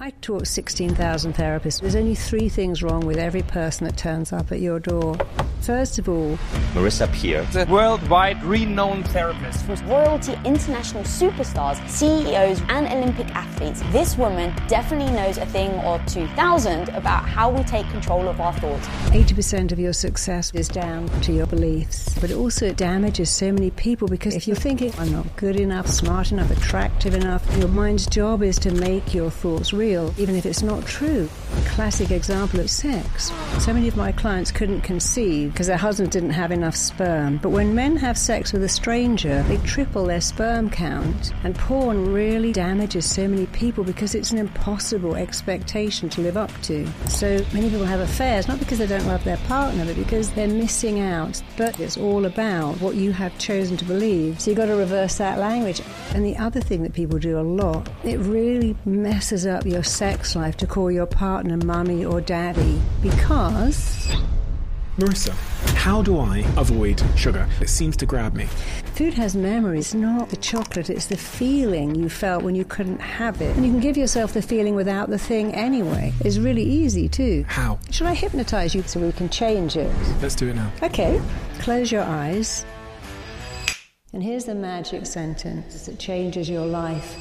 I taught 16,000 therapists. There's only 3 things wrong with every person that turns up at your door. First of all, Marissa Peer, the worldwide renowned therapist. For royalty, international superstars, CEOs and Olympic athletes, this woman definitely knows a thing or 2,000 about how we take control of our thoughts. 80% of your success is down to your beliefs. But also it damages so many people because if you're thinking, I'm not good enough, smart enough, attractive enough, your mind's job is to make your thoughts real, even if it's not true. Classic example of sex. So many of my clients couldn't conceive because their husbands didn't have enough sperm. But when men have sex with a stranger, they triple their sperm count. And porn really damages so many people because it's an impossible expectation to live up to. So many people have affairs, not because they don't love their partner, but because they're missing out. But it's all about what you have chosen to believe. So you've got to reverse that language. And the other thing that people do a lot, it really messes up your sex life to call your partner mummy or daddy because... Marissa, how do I avoid sugar? It seems to grab me. Food has memories, not the chocolate. It's the feeling you felt when you couldn't have it. And you can give yourself the feeling without the thing anyway. It's really easy too. How? Should I hypnotize you so we can change it? Let's do it now. Okay. Close your eyes. And here's the magic sentence that changes your life.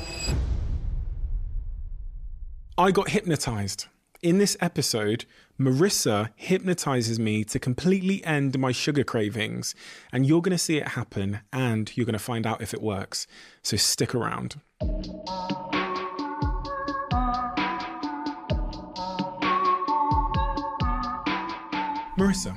I got hypnotized. In this episode, Marissa hypnotizes me to completely end my sugar cravings, and you're going to see it happen, and you're going to find out if it works. So stick around. Marissa,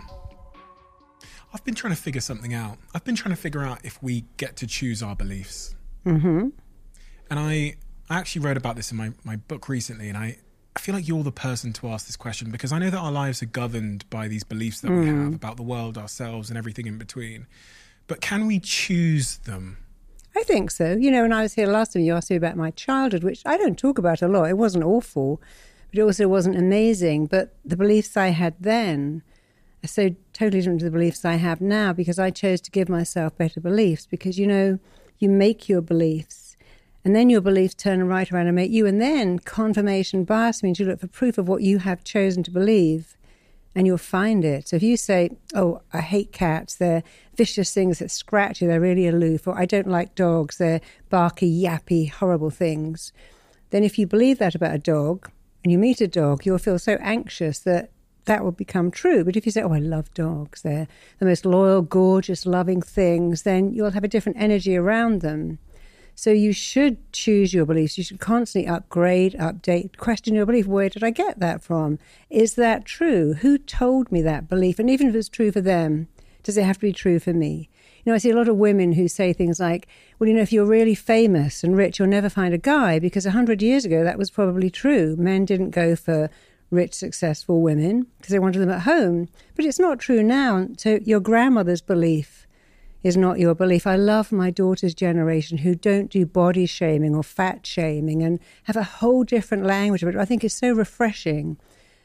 I've been trying to figure something out. I've been trying to figure out if we get to choose our beliefs. Mm-hmm. And I actually wrote about this in my book recently, and I feel like you're the person to ask this question because I know that our lives are governed by these beliefs that we have about the world, ourselves, and everything in between. But can we choose them? I think so. You know, when I was here last time, you asked me about my childhood, which I don't talk about a lot. It wasn't awful, but it also wasn't amazing. But the beliefs I had then are so totally different to the beliefs I have now because I chose to give myself better beliefs because, you know, you make your beliefs. And then your beliefs turn right around and make you. And then confirmation bias means you look for proof of what you have chosen to believe and you'll find it. So if you say, oh, I hate cats, they're vicious things that scratch you, they're really aloof, or I don't like dogs, they're barky, yappy, horrible things, then if you believe that about a dog and you meet a dog, you'll feel so anxious that that will become true. But if you say, oh, I love dogs, they're the most loyal, gorgeous, loving things, then you'll have a different energy around them. So you should choose your beliefs. You should constantly upgrade, update, question your belief. Where did I get that from? Is that true? Who told me that belief? And even if it's true for them, does it have to be true for me? You know, I see a lot of women who say things like, well, you know, if you're really famous and rich, you'll never find a guy, because 100 years ago, that was probably true. Men didn't go for rich, successful women because they wanted them at home. But it's not true now. So your grandmother's belief is not your belief. I love my daughter's generation who don't do body shaming or fat shaming and have a whole different language, but I think it's so refreshing.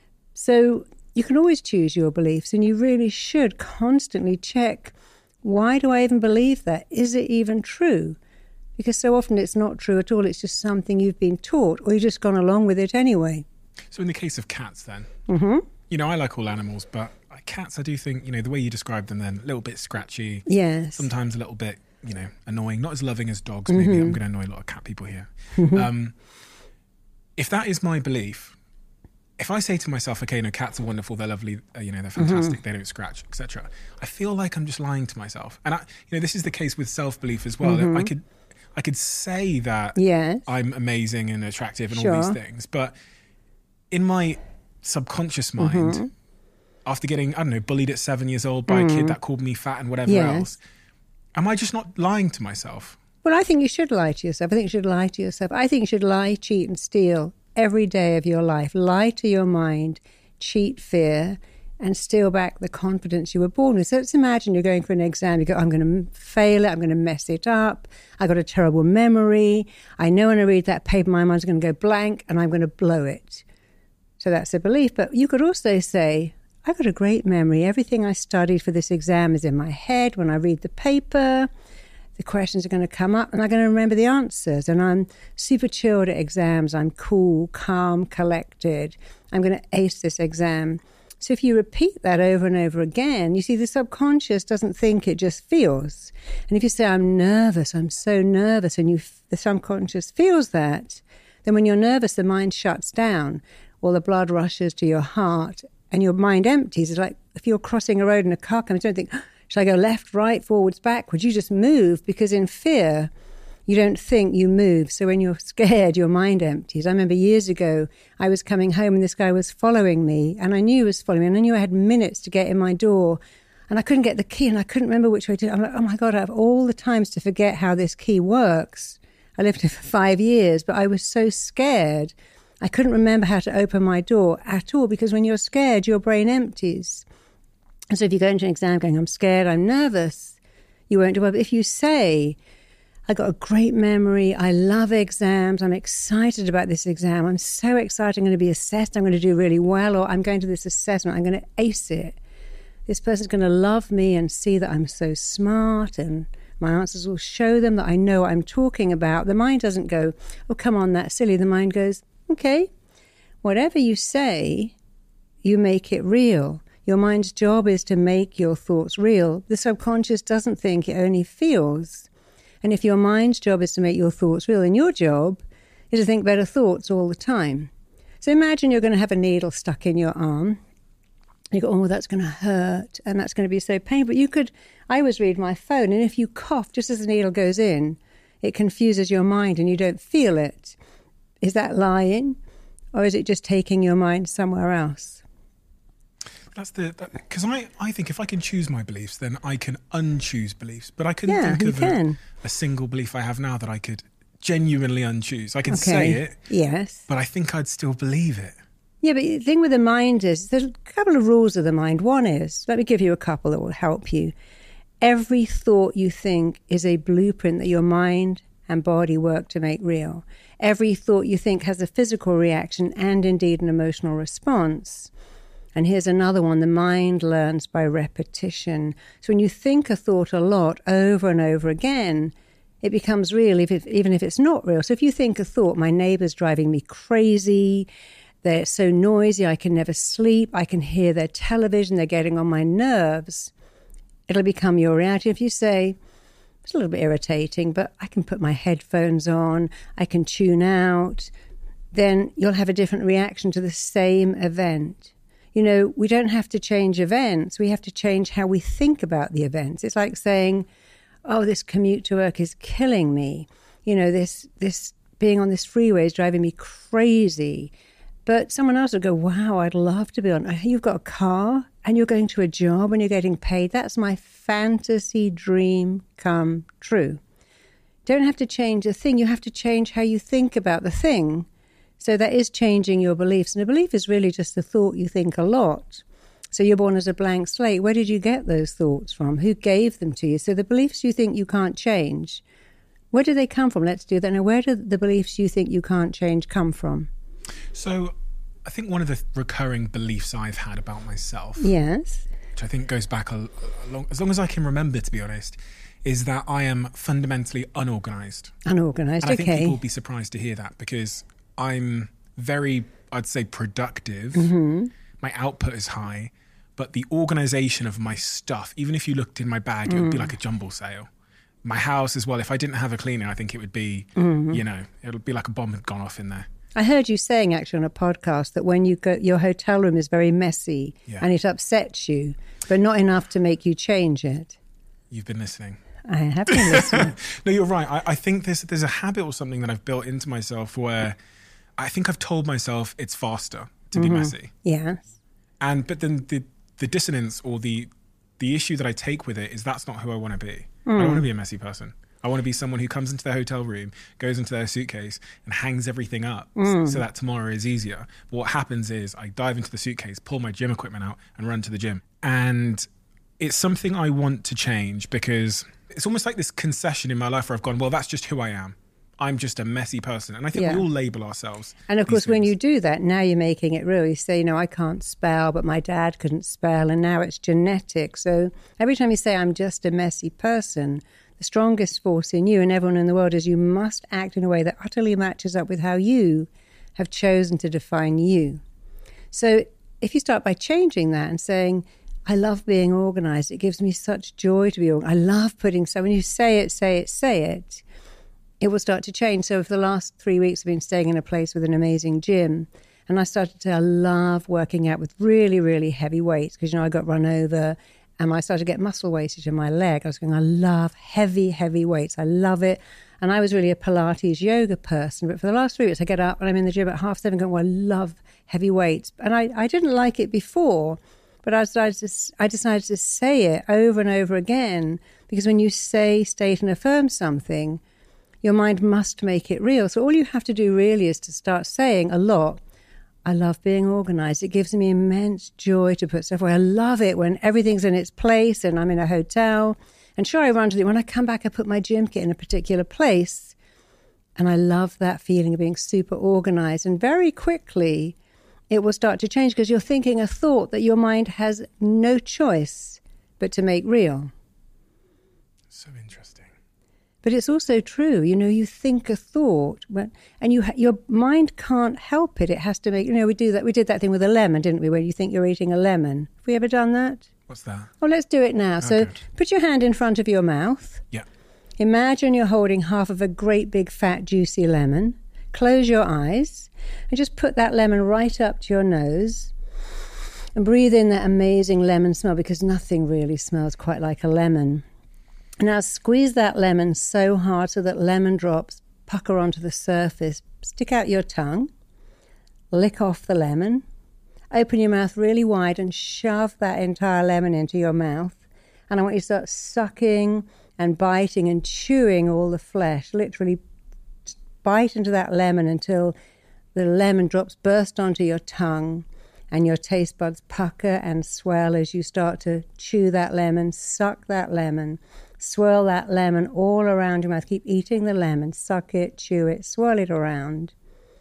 So you can always choose your beliefs and you really should constantly check, why do I even believe that? Is it even true? Because so often it's not true at all. It's just something you've been taught or you've just gone along with it anyway. So in the case of cats then, Mm-hmm. you know, I like all animals, but cats, I do think, you know, the way you described them then, a little bit scratchy. Yes. Sometimes a little bit, you know, annoying. Not as loving as dogs, maybe. I'm going to annoy a lot of cat people here. If that is my belief, if I say to myself, okay, no, cats are wonderful, they're lovely, you know, they're fantastic, they don't scratch, etc., I feel like I'm just lying to myself. And, you know, this is the case with self-belief as well. I could say that I'm amazing and attractive and all these things, but in my subconscious mind, after getting, I don't know, bullied at 7 years old by a kid that called me fat and whatever else, am I just not lying to myself? Well, I think you should lie to yourself. I think you should lie to yourself. I think you should lie, cheat and steal every day of your life. Lie to your mind, cheat fear, and steal back the confidence you were born with. So let's imagine you're going for an exam. You go, I'm going to fail it. I'm going to mess it up. I got a terrible memory. I know when I read that paper, my mind's going to go blank and I'm going to blow it. So that's a belief. But you could also say, I've got a great memory. Everything I studied for this exam is in my head. When I read the paper, the questions are going to come up and I'm going to remember the answers. And I'm super chilled at exams. I'm cool, calm, collected. I'm going to ace this exam. So if you repeat that over and over again, you see the subconscious doesn't think, it just feels. And if you say, I'm nervous, I'm so nervous, and the subconscious feels that, then when you're nervous, the mind shuts down, or the blood rushes to your heart, and your mind empties. It's like if you're crossing a road and a car comes, you don't think, should I go left, right, forwards, backwards? You just move, because in fear, you don't think, you move. So when you're scared, your mind empties. I remember years ago, I was coming home and this guy was following me, and I knew he was following me, and I knew I had minutes to get in my door, and I couldn't get the key, and I couldn't remember which way to. I'm like, oh my God, I have all the times to forget how this key works. I lived here for 5 years, but I was so scared. I couldn't remember how to open my door at all, because when you're scared, your brain empties. And so if you go into an exam going, I'm scared, I'm nervous, you won't do well. But if you say, I got a great memory, I love exams, I'm excited about this exam, I'm so excited, I'm going to be assessed, I'm going to do really well, or I'm going to this assessment, I'm going to ace it. This person's going to love me and see that I'm so smart, and my answers will show them that I know what I'm talking about. The mind doesn't go, oh, come on, that's silly. The mind goes, okay, whatever you say, you make it real. Your mind's job is to make your thoughts real. The subconscious doesn't think, it only feels. And if your mind's job is to make your thoughts real, then your job is to think better thoughts all the time. So imagine you're going to have a needle stuck in your arm. You go, oh, that's going to hurt, and that's going to be so painful. But I always read my phone, and if you cough just as the needle goes in, it confuses your mind and you don't feel it. Is that lying, or is it just taking your mind somewhere else? Because I think if I can choose my beliefs, then I can unchoose beliefs. But I couldn't think of a single belief I have now that I could genuinely unchoose. I can say it, yes, but I think I'd still believe it. Yeah, but the thing with the mind is, there's a couple of rules of the mind. One is, let me give you a couple that will help you. Every thought you think is a blueprint that your mind and body work to make real. Every thought you think has a physical reaction and indeed an emotional response. And here's another one. The mind learns by repetition. So when you think a thought a lot over and over again, it becomes real, even if it's not real. So if you think a thought, my neighbor's driving me crazy, they're so noisy, I can never sleep, I can hear their television, they're getting on my nerves, it'll become your reality. If you say, it's a little bit irritating, but I can put my headphones on, I can tune out, then you'll have a different reaction to the same event. You know, we don't have to change events. We have to change how we think about the events. It's like saying, oh, this commute to work is killing me. You know, this being on this freeway is driving me crazy. But someone else will go, wow, I'd love to be on. You've got a car and you're going to a job and you're getting paid. That's my fantasy dream come true. Don't have to change a thing. You have to change how you think about the thing. So that is changing your beliefs. And a belief is really just a thought you think a lot. So you're born as a blank slate. Where did you get those thoughts from? Who gave them to you? So the beliefs you think you can't change, where do they come from? Let's do that. Now, where do the beliefs you think you can't change come from? So I think one of the recurring beliefs I've had about myself, yes, which I think goes back as long as I can remember, to be honest, is that I am fundamentally unorganised. Unorganised, and I think okay. people will be surprised to hear that, because I'm very, I'd say, productive. Mm-hmm. My output is high, but the organisation of my stuff, even if you looked in my bag, it would be like a jumble sale. My house as well, if I didn't have a cleaner, I think it would be, you know, it would be like a bomb had gone off in there. I heard you saying actually on a podcast that when you go, your hotel room is very messy and it upsets you, but not enough to make you change it. You've been listening. I have been listening. No, you're right. I think there's a habit or something that I've built into myself where I think I've told myself it's faster to be messy. Yes. But then the dissonance or the issue that I take with it is that's not who I want to be. I don't want to be a messy person. I want to be someone who comes into their hotel room, goes into their suitcase and hangs everything up so that tomorrow is easier. But what happens is I dive into the suitcase, pull my gym equipment out and run to the gym. And it's something I want to change, because it's almost like this concession in my life where I've gone, well, that's just who I am. I'm just a messy person. And I think we all label ourselves. And of course, when you do that, now you're making it real. You say, you know, I can't spell, but my dad couldn't spell, and now it's genetic. So every time you say, I'm just a messy person, the strongest force in you and everyone in the world is you must act in a way that utterly matches up with how you have chosen to define you. So if you start by changing that and saying, I love being organized, it gives me such joy to be organized. I love putting, so when you say it, it will start to change. So for the last 3 weeks, I've been staying in a place with an amazing gym. And I started to say, I love working out with really, really heavy weights because, I got run over and I started to get muscle wastage in my leg. I was going, I love heavy, heavy weights. I love it. And I was really a Pilates yoga person. But for the last 3 weeks, I get up and I'm in the gym at 7:30 going, well, I love heavy weights. And I didn't like it before, but I decided to say it over and over again because when you say, state and affirm something, your mind must make it real. So all you have to do really is to start saying a lot, I love being organized. It gives me immense joy to put stuff away. I love it when everything's in its place and I'm in a hotel. And sure, I run to it. When I come back, I put my gym kit in a particular place. And I love that feeling of being super organized. And very quickly, it will start to change because you're thinking a thought that your mind has no choice but to make real. So interesting. But it's also true, you think a thought, and your mind can't help it. It has to make, we did that thing with a lemon, didn't we, when you think you're eating a lemon. Have we ever done that? What's that? Oh, let's do it now. So good. Put your hand in front of your mouth. Yeah. Imagine you're holding half of a great big fat juicy lemon. Close your eyes and just put that lemon right up to your nose and breathe in that amazing lemon smell because nothing really smells quite like a lemon. Now squeeze that lemon so hard so that lemon drops pucker onto the surface. Stick out your tongue, lick off the lemon, open your mouth really wide and shove that entire lemon into your mouth. And I want you to start sucking and biting and chewing all the flesh. Literally bite into that lemon until the lemon drops burst onto your tongue and your taste buds pucker and swell as you start to chew that lemon, suck that lemon. Swirl that lemon all around your mouth. Keep eating the lemon. Suck it, chew it, swirl it around.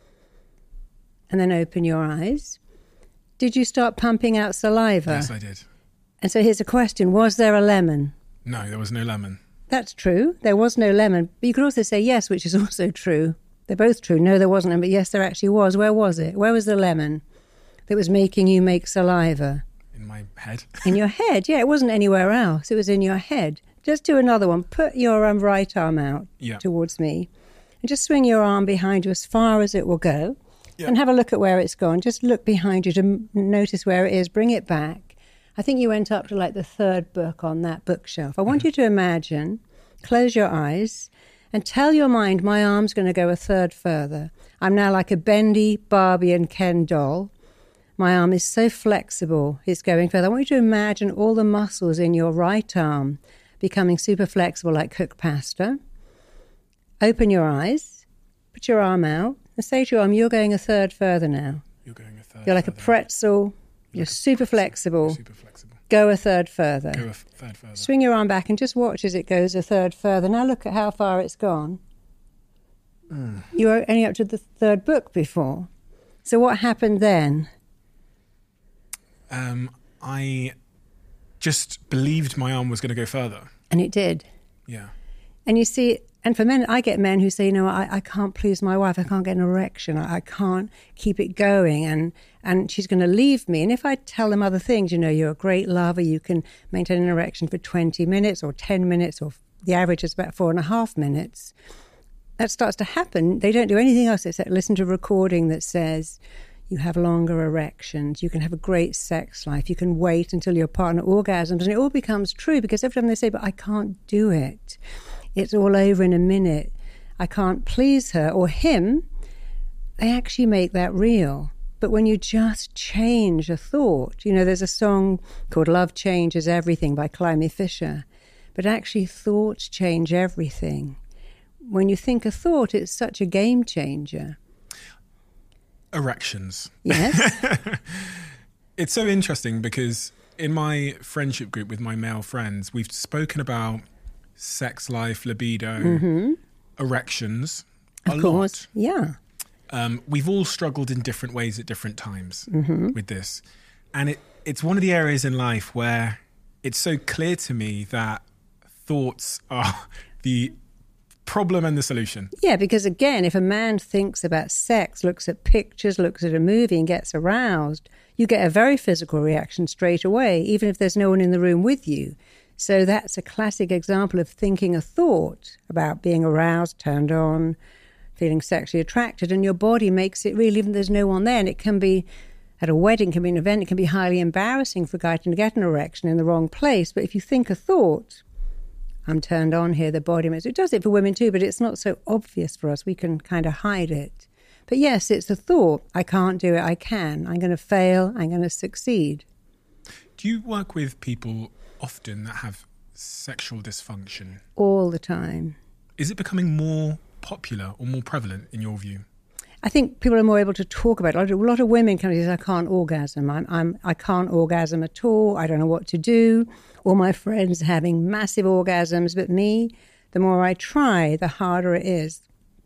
And then open your eyes. Did you start pumping out saliva? Yes, I did. And so here's a question. Was there a lemon? No, there was no lemon. That's true. There was no lemon. But you could also say yes, which is also true. They're both true. No, there wasn't, but yes, there actually was. Where was it? Where was the lemon that was making you make saliva? In my head. In your head. Yeah, it wasn't anywhere else. It was in your head. Just do another one. Put your right arm out towards me and just swing your arm behind you as far as it will go and have a look at where it's gone. Just look behind you to notice where it is. Bring it back. I think you went up to like the third book on that bookshelf. I want you to imagine, close your eyes and tell your mind, my arm's going to go a third further. I'm now like a bendy Barbie and Ken doll. My arm is so flexible, it's going further. I want you to imagine all the muscles in your right arm becoming super flexible like cooked pasta. Open your eyes, put your arm out, and say to your arm, you're going a third further now. You're going a third You're like further. a pretzel. You're super flexible. You're super flexible. Go a third further. Go a third further. Swing your arm back and just watch as it goes a third further. Now look at how far it's gone. You were only up to the third book before. So what happened then? I just believed my arm was going to go further. And it did. Yeah. And you see, and for men, I get men who say, I can't please my wife. I can't get an erection. I can't keep it going. And she's going to leave me. And if I tell them other things, you're a great lover. You can maintain an erection for 20 minutes or 10 minutes, or the average is about 4.5 minutes. That starts to happen. They don't do anything else except listen to a recording that says, you have longer erections, you can have a great sex life, you can wait until your partner orgasms, and it all becomes true because every time they say, but I can't do it, it's all over in a minute, I can't please her or him, they actually make that real. But when you just change a thought, there's a song called Love Changes Everything by Climie Fisher, but actually thoughts change everything. When you think a thought, it's such a game changer. Erections. Yes. It's so interesting because in my friendship group with my male friends, we've spoken about sex life, libido, erections Of course. Yeah. We've all struggled in different ways at different times with this. And it's one of the areas in life where it's so clear to me that thoughts are the problem and the solution. Yeah, because again, if a man thinks about sex, looks at pictures, looks at a movie and gets aroused, you get a very physical reaction straight away, even if there's no one in the room with you. So that's a classic example of thinking a thought about being aroused, turned on, feeling sexually attracted, and your body makes it real even if there's no one there. And it can be at a wedding, can be an event, it can be highly embarrassing for a guy to get an erection in the wrong place. But if you think a thought, I'm turned on here, the body makes it. It does it for women too, but it's not so obvious for us. We can kind of hide it. But yes, it's a thought. I can't do it, I can. I'm going to fail, I'm going to succeed. Do you work with people often that have sexual dysfunction? All the time. Is it becoming more popular or more prevalent in your view? I think people are more able to talk about it. A lot of women come and say, I can't orgasm. I can't orgasm at all. I don't know what to do. All my friends are having massive orgasms, but me, the more I try, the harder it is.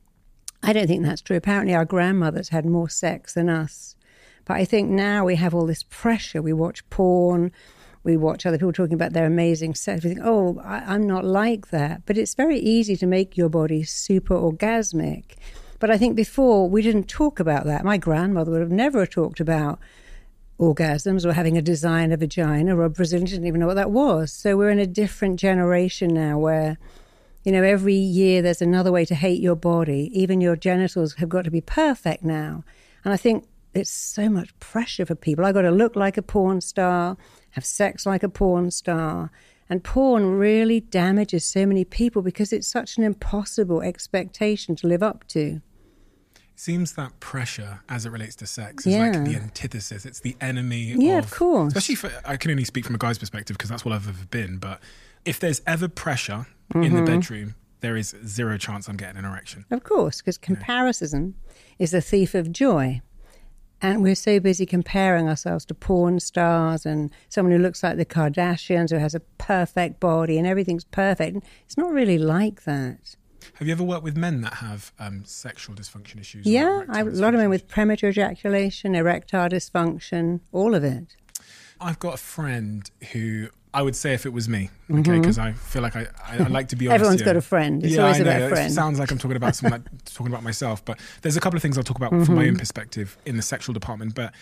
I don't think that's true. Apparently our grandmothers had more sex than us. But I think now we have all this pressure. We watch porn, we watch other people talking about their amazing sex. We think, oh, I'm not like that. But it's very easy to make your body super orgasmic. But I think before we didn't talk about that. My grandmother would have never talked about orgasms or having a designer vagina, or a Brazilian didn't even know what that was. So we're in a different generation now where, you know, every year there's another way to hate your body. Even your genitals have got to be perfect now. And I think it's so much pressure for people. I've got to look like a porn star, have sex like a porn star. And porn really damages so many people because it's such an impossible expectation to live up to. It seems that pressure as it relates to sex is like the antithesis. It's the enemy of course. Especially I can only speak from a guy's perspective because that's what I've ever been. But if there's ever pressure in the bedroom, there is zero chance I'm getting an erection. Of course, because comparison is the thief of joy. And we're so busy comparing ourselves to porn stars and someone who looks like the Kardashians, who has a perfect body and everything's perfect. It's not really like that. Have you ever worked with men that have sexual dysfunction issues? Yeah, a lot of men with premature ejaculation, erectile dysfunction, all of it. I've got a friend who I would say if it was me, okay, because I feel like I like to be honest. Everyone's got a friend. It's always about a friend. It sounds like I'm talking about someone talking about myself, but there's a couple of things I'll talk about from my own perspective in the sexual department. But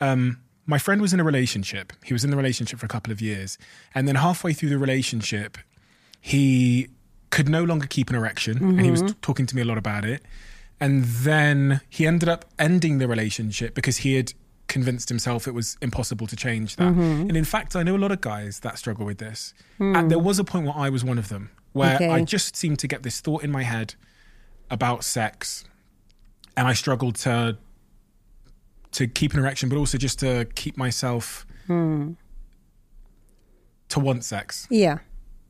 my friend was in a relationship. He was in the relationship for a couple of years. And then halfway through the relationship, he could no longer keep an erection. And he was talking to me a lot about it. And then he ended up ending the relationship because he had convinced himself it was impossible to change that. And in fact, I know a lot of guys that struggle with this. And there was a point where I was one of them, where I just seemed to get this thought in my head about sex. And I struggled to keep an erection, but also just to keep myself to want sex. Yeah.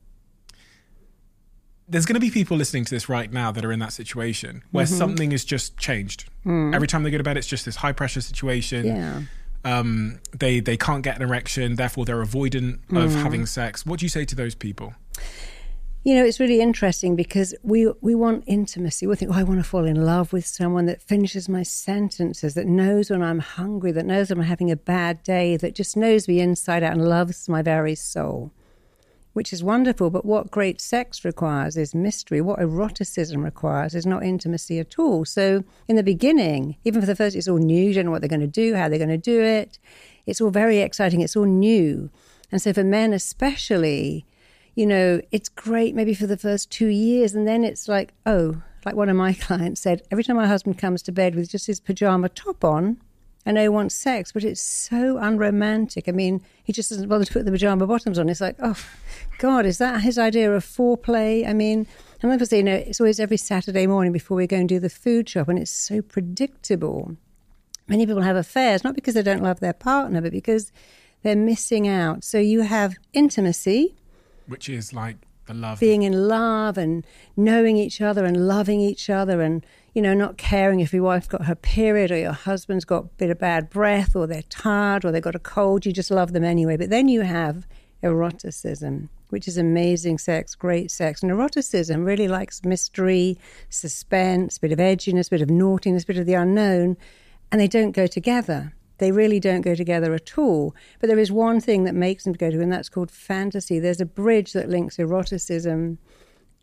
There's going to be people listening to this right now that are in that situation where something has just changed. Every time they go to bed, it's just this high pressure situation. Yeah. They can't get an erection, therefore they're avoidant of having sex. What do you say to those people? You know, it's really interesting because we want intimacy. We think, I want to fall in love with someone that finishes my sentences, that knows when I'm hungry, that knows when I'm having a bad day, that just knows me inside out and loves my very soul. Which is wonderful, but what great sex requires is mystery. What eroticism requires is not intimacy at all. So in the beginning, even for the first, it's all new. You don't know what they're going to do, how they're going to do it. It's all very exciting. It's all new. And so for men especially, you know, it's great maybe for the first 2 years. And then it's like, like one of my clients said, every time my husband comes to bed with just his pajama top on, I know he wants sex, but it's so unromantic. I mean, he just doesn't bother to put the pajama bottoms on. It's like, oh, God, is that his idea of foreplay? I mean, and like I say, you know, it's always every Saturday morning before we go and do the food shop, and it's so predictable. Many people have affairs, not because they don't love their partner, but because they're missing out. So you have intimacy. Which is like the love. Being in love and knowing each other and loving each other and, you know, not caring if your wife's got her period or your husband's got a bit of bad breath or they're tired or they've got a cold. You just love them anyway. But then you have eroticism, which is amazing sex, great sex. And eroticism really likes mystery, suspense, a bit of edginess, a bit of naughtiness, a bit of the unknown. And they don't go together. They really don't go together at all. But there is one thing that makes them go together, and that's called fantasy. There's a bridge that links eroticism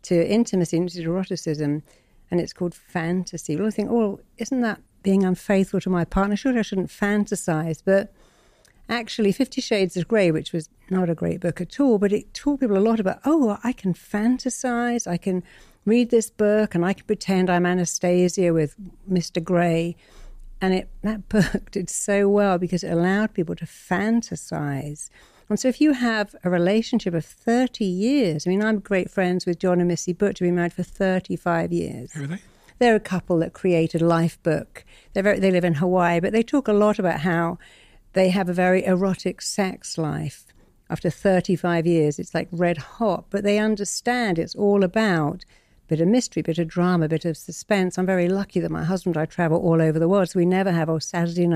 to intimacy and to eroticism, and it's called fantasy. Well, I think, oh, isn't that being unfaithful to my partner? Surely I shouldn't fantasize. But actually, 50 Shades of Grey, which was not a great book at all, but it taught people a lot about, oh, I can fantasize, I can read this book, and I can pretend I'm Anastasia with Mr. Grey. And that book did so well because it allowed people to fantasize. And so if you have a relationship of 30 years, I mean, I'm great friends with John and Missy Butcher, been married for 35 years. Who are they? They're a couple that created Lifebook. They live in Hawaii, but they talk a lot about how they have a very erotic sex life. After 35 years, it's like red hot, but they understand it's all about a bit of mystery, a bit of drama, a bit of suspense. I'm very lucky that my husband and I travel all over the world, so we never have, Saturday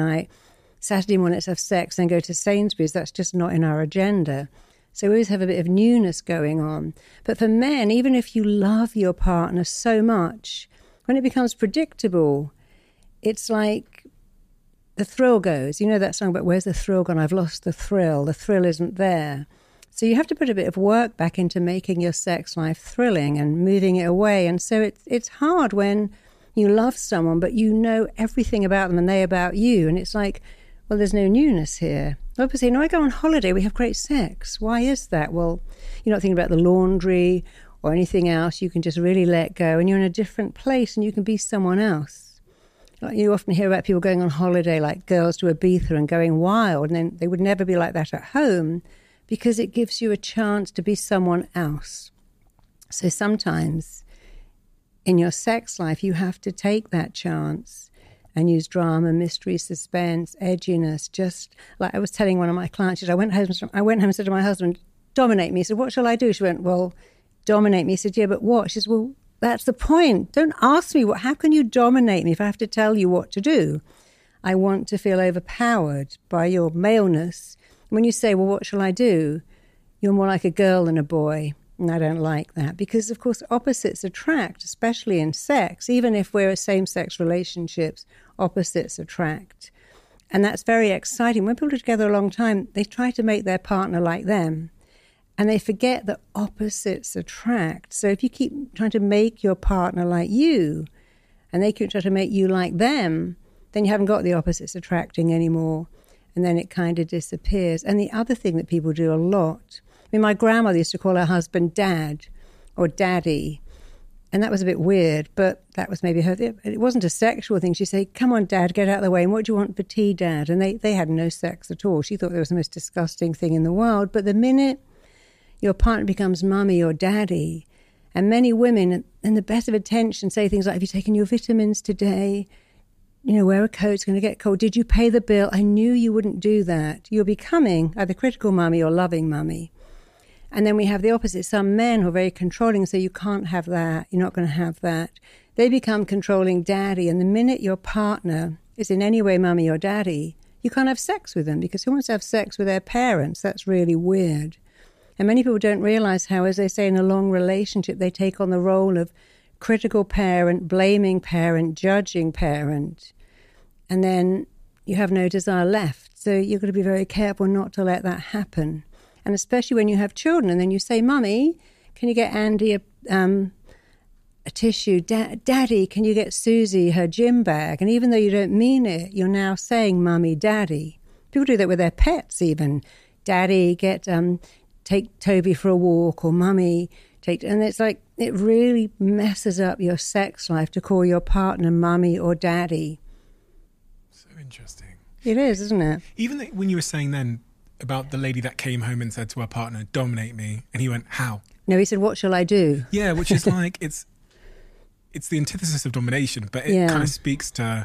morning let's have sex, then go to Sainsbury's. That's just not in our agenda. So we always have a bit of newness going on. But for men, even if you love your partner so much, when it becomes predictable, it's like the thrill goes. You know that song about where's the thrill gone? I've lost the thrill. The thrill isn't there. So you have to put a bit of work back into making your sex life thrilling and moving it away. And so it's hard when you love someone, but you know everything about them and they about you. And it's like, well, there's no newness here. People say, no, I go on holiday, we have great sex. Why is that? Well, you're not thinking about the laundry or anything else. You can just really let go and you're in a different place and you can be someone else. Like you often hear about people going on holiday, like girls to Ibiza and going wild, and then they would never be like that at home because it gives you a chance to be someone else. So sometimes in your sex life, you have to take that chance and use drama, mystery, suspense, edginess. Just like I was telling one of my clients, I went home and said to my husband, dominate me. He said, what shall I do? She went, well, dominate me. He said, yeah, but what? She said, well, that's the point. Don't ask me how can you dominate me if I have to tell you what to do? I want to feel overpowered by your maleness. When you say, well, what shall I do? You're more like a girl than a boy. And I don't like that because, of course, opposites attract, especially in sex. Even if we're in same-sex relationships, opposites attract. And that's very exciting. When people are together a long time, they try to make their partner like them. And they forget that opposites attract. So if you keep trying to make your partner like you, and they keep trying to make you like them, then you haven't got the opposites attracting anymore. And then it kind of disappears. And the other thing that people do a lot, I mean, my grandmother used to call her husband Dad or Daddy. And that was a bit weird, but that was maybe her. It wasn't a sexual thing. She'd say, come on, Dad, get out of the way. And what do you want for tea, Dad? And they had no sex at all. She thought it was the most disgusting thing in the world. But the minute your partner becomes mummy or daddy, and many women, in the best of intention, say things like, have you taken your vitamins today? You know, wear a coat, it's going to get cold. Did you pay the bill? I knew you wouldn't do that. You're becoming either critical mummy or loving mummy. And then we have the opposite. Some men who are very controlling say, you can't have that, you're not going to have that. They become controlling daddy. And the minute your partner is in any way mummy or daddy, you can't have sex with them because who wants to have sex with their parents? That's really weird. And many people don't realize how, as they say, in a long relationship, they take on the role of critical parent, blaming parent, judging parent. And then you have no desire left. So you've got to be very careful not to let that happen. And especially when you have children and then you say, Mummy, can you get Andy a tissue? Daddy, can you get Susie her gym bag? And even though you don't mean it, you're now saying Mummy, Daddy. People do that with their pets even. Daddy, take Toby for a walk, or Mummy, and it's like it really messes up your sex life to call your partner Mummy or Daddy. So interesting. It is, isn't it? Even when you were saying then about the lady that came home and said to her partner, dominate me, and he went, how? No, he said, what shall I do? Yeah, which is like, it's the antithesis of domination, but it kind of speaks to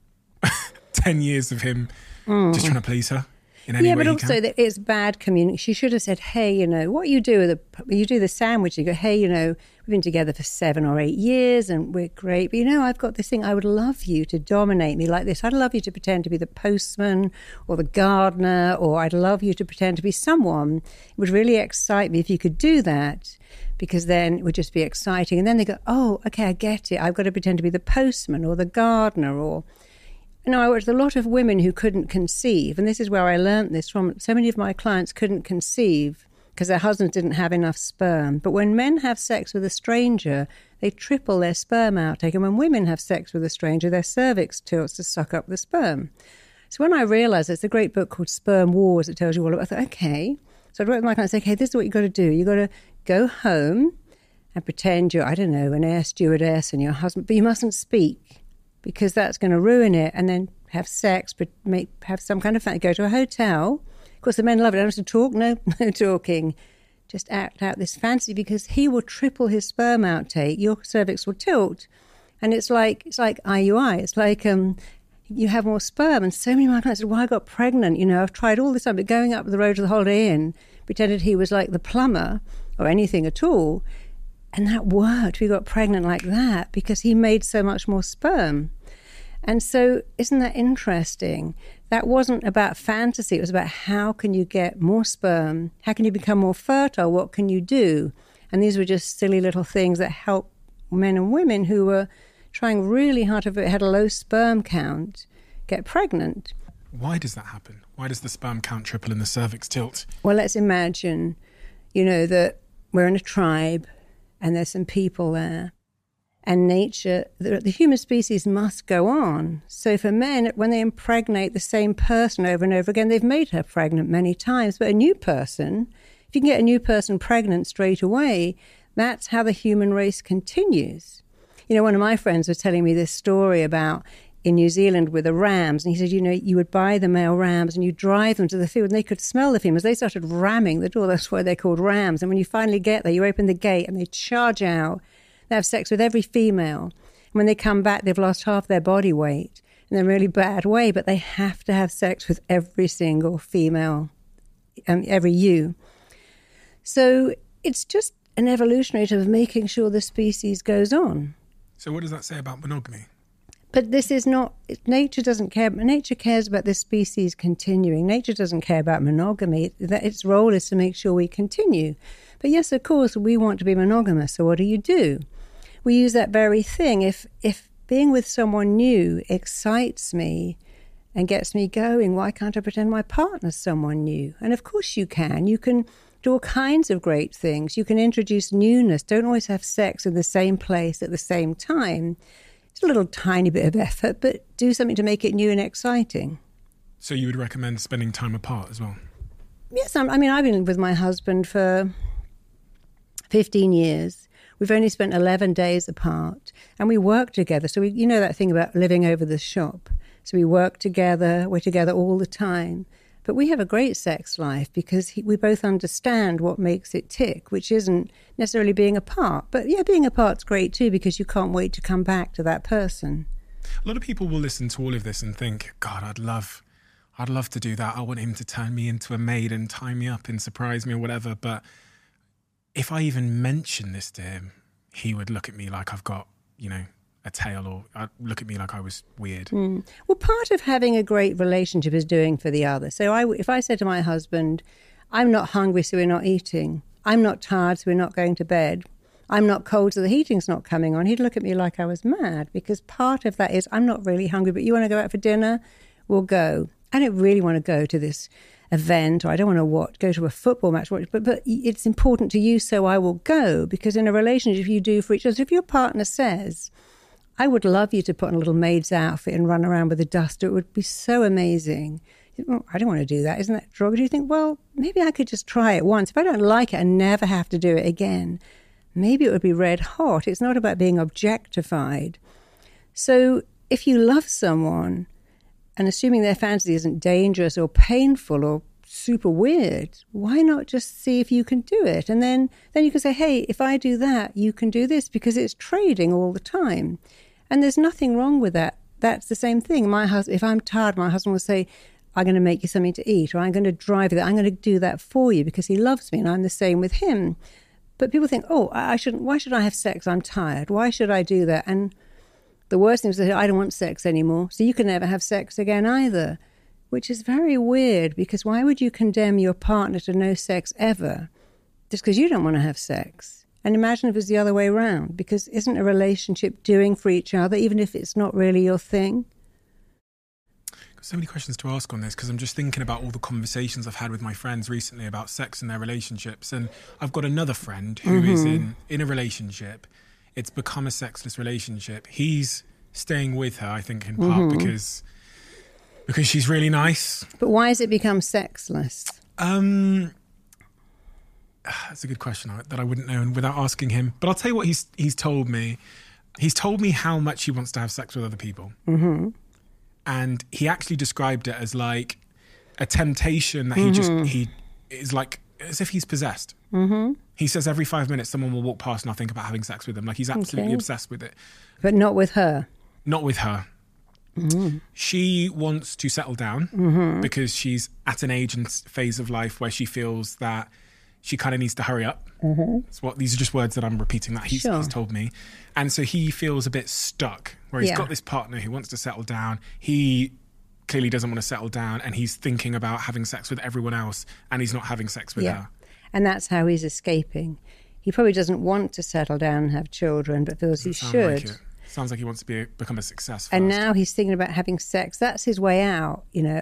10 years of him just trying to please her. Yeah, but also that it's bad communication. She should have said, hey, you know, what you do you do the sandwich, and you go, hey, you know, we've been together for 7 or 8 years and we're great, but you know, I've got this thing, I would love you to dominate me like this. I'd love you to pretend to be the postman or the gardener, or I'd love you to pretend to be someone. It would really excite me if you could do that, because then it would just be exciting. And then they go, oh, okay, I get it. I've got to pretend to be the postman or the gardener, or... No, I worked with a lot of women who couldn't conceive, and this is where I learned this from. So many of my clients couldn't conceive because their husbands didn't have enough sperm. But when men have sex with a stranger, they triple their sperm outtake. And when women have sex with a stranger, their cervix tilts to suck up the sperm. So when I realized, there's a great book called Sperm Wars that tells you all about it, I thought, okay. So I wrote to my client and said, okay, this is what you've got to do. You've got to go home and pretend you're, I don't know, an air stewardess and your husband, but you mustn't speak because that's going to ruin it. And then have sex, but have some kind of fun. Go to a hotel. Of course, the men love it. I don't have to talk. No talking. Just act out this fantasy because he will triple his sperm outtake. Your cervix will tilt. And it's like IUI. It's like you have more sperm. And so many of my clients said, well, I got pregnant. You know, I've tried all this time, but going up the road to the Holiday Inn, pretended he was like the plumber or anything at all. And that worked. We got pregnant like that because he made so much more sperm. And so isn't that interesting? That wasn't about fantasy. It was about how can you get more sperm? How can you become more fertile? What can you do? And these were just silly little things that help men and women who were trying really hard to had a low sperm count get pregnant. Why does that happen? Why does the sperm count triple and the cervix tilt? Well, let's imagine, that we're in a tribe and there's some people there. And nature, the human species must go on. So for men, when they impregnate the same person over and over again, they've made her pregnant many times. But a new person, if you can get a new person pregnant straight away, that's how the human race continues. One of my friends was telling me this story about in New Zealand with the rams. And he said, you would buy the male rams and you drive them to the field and they could smell the females. They started ramming the door. That's why they're called rams. And when you finally get there, you open the gate and they charge out. They have sex with every female. And when they come back, they've lost half their body weight in a really bad way, but they have to have sex with every single female, every ewe. So it's just an evolutionary of making sure the species goes on. So what does that say about monogamy? But this is not, nature doesn't care. Nature cares about the species continuing. Nature doesn't care about monogamy. Its role is to make sure we continue. But yes, of course, we want to be monogamous. So what do? We use that very thing. If being with someone new excites me and gets me going, why can't I pretend my partner's someone new? And of course you can. You can do all kinds of great things. You can introduce newness. Don't always have sex in the same place at the same time. It's a little tiny bit of effort, but do something to make it new and exciting. So you would recommend spending time apart as well? Yes, I've been with my husband for 15 years. We've only spent 11 days apart, and we work together. So that thing about living over the shop. So we work together, we're together all the time. But we have a great sex life because we both understand what makes it tick, which isn't necessarily being apart. But yeah, being apart's great too because you can't wait to come back to that person. A lot of people will listen to all of this and think, God, I'd love to do that. I want him to turn me into a maid and tie me up and surprise me or whatever. But if I even mention this to him, he would look at me like I've got, a tail, or look at me like I was weird. Well, part of having a great relationship is doing for the other. So if I said to my husband, I'm not hungry, so we're not eating. I'm not tired, so we're not going to bed. I'm not cold, so the heating's not coming on. He'd look at me like I was mad because part of that is I'm not really hungry, but you want to go out for dinner? We'll go. I don't really want to go to this event, or I don't want to go to a football match, but it's important to you, so I will go. Because in a relationship, you do for each other. So if your partner says, I would love you to put on a little maid's outfit and run around with a duster, it would be so amazing. I don't want to do that. Isn't that derogatory? You think, well, maybe I could just try it once. If I don't like it, I never have to do it again. Maybe it would be red hot. It's not about being objectified. So if you love someone, and assuming their fantasy isn't dangerous or painful or super weird, why not just see if you can do it? And then you can say, hey, if I do that, you can do this, because it's trading all the time. And there's nothing wrong with that. That's the same thing. My husband, if I'm tired, my husband will say, I'm going to make you something to eat, or I'm going to drive you there. I'm going to do that for you because he loves me, and I'm the same with him. But people think, why should I have sex? I'm tired. Why should I do that? And the worst thing is that I don't want sex anymore, so you can never have sex again either, which is very weird, because why would you condemn your partner to no sex ever just because you don't want to have sex? And imagine if it was the other way around, because isn't a relationship doing for each other, even if it's not really your thing? So many questions to ask on this because I'm just thinking about all the conversations I've had with my friends recently about sex and their relationships. And I've got another friend who is in a relationship. It's become a sexless relationship. He's staying with her, I think, in part because she's really nice. But why has it become sexless? That's a good question that I wouldn't know without asking him. But I'll tell you what he's told me. He's told me how much he wants to have sex with other people. Mm-hmm. And he actually described it as like a temptation that he is like as if he's possessed. Mm-hmm. He says every 5 minutes someone will walk past and I'll think about having sex with them. Like he's absolutely obsessed with it. But not with her. Not with her. Mm-hmm. She wants to settle down because she's at an age and phase of life where she feels that she kind of needs to hurry up. Mm-hmm. These are just words that I'm repeating that he's told me. And so he feels a bit stuck where he's got this partner who wants to settle down. He clearly doesn't want to settle down and he's thinking about having sex with everyone else and he's not having sex with her. And that's how he's escaping. He probably doesn't want to settle down and have children, but feels he should. Like sounds like he wants to become a success first. And now he's thinking about having sex. That's his way out.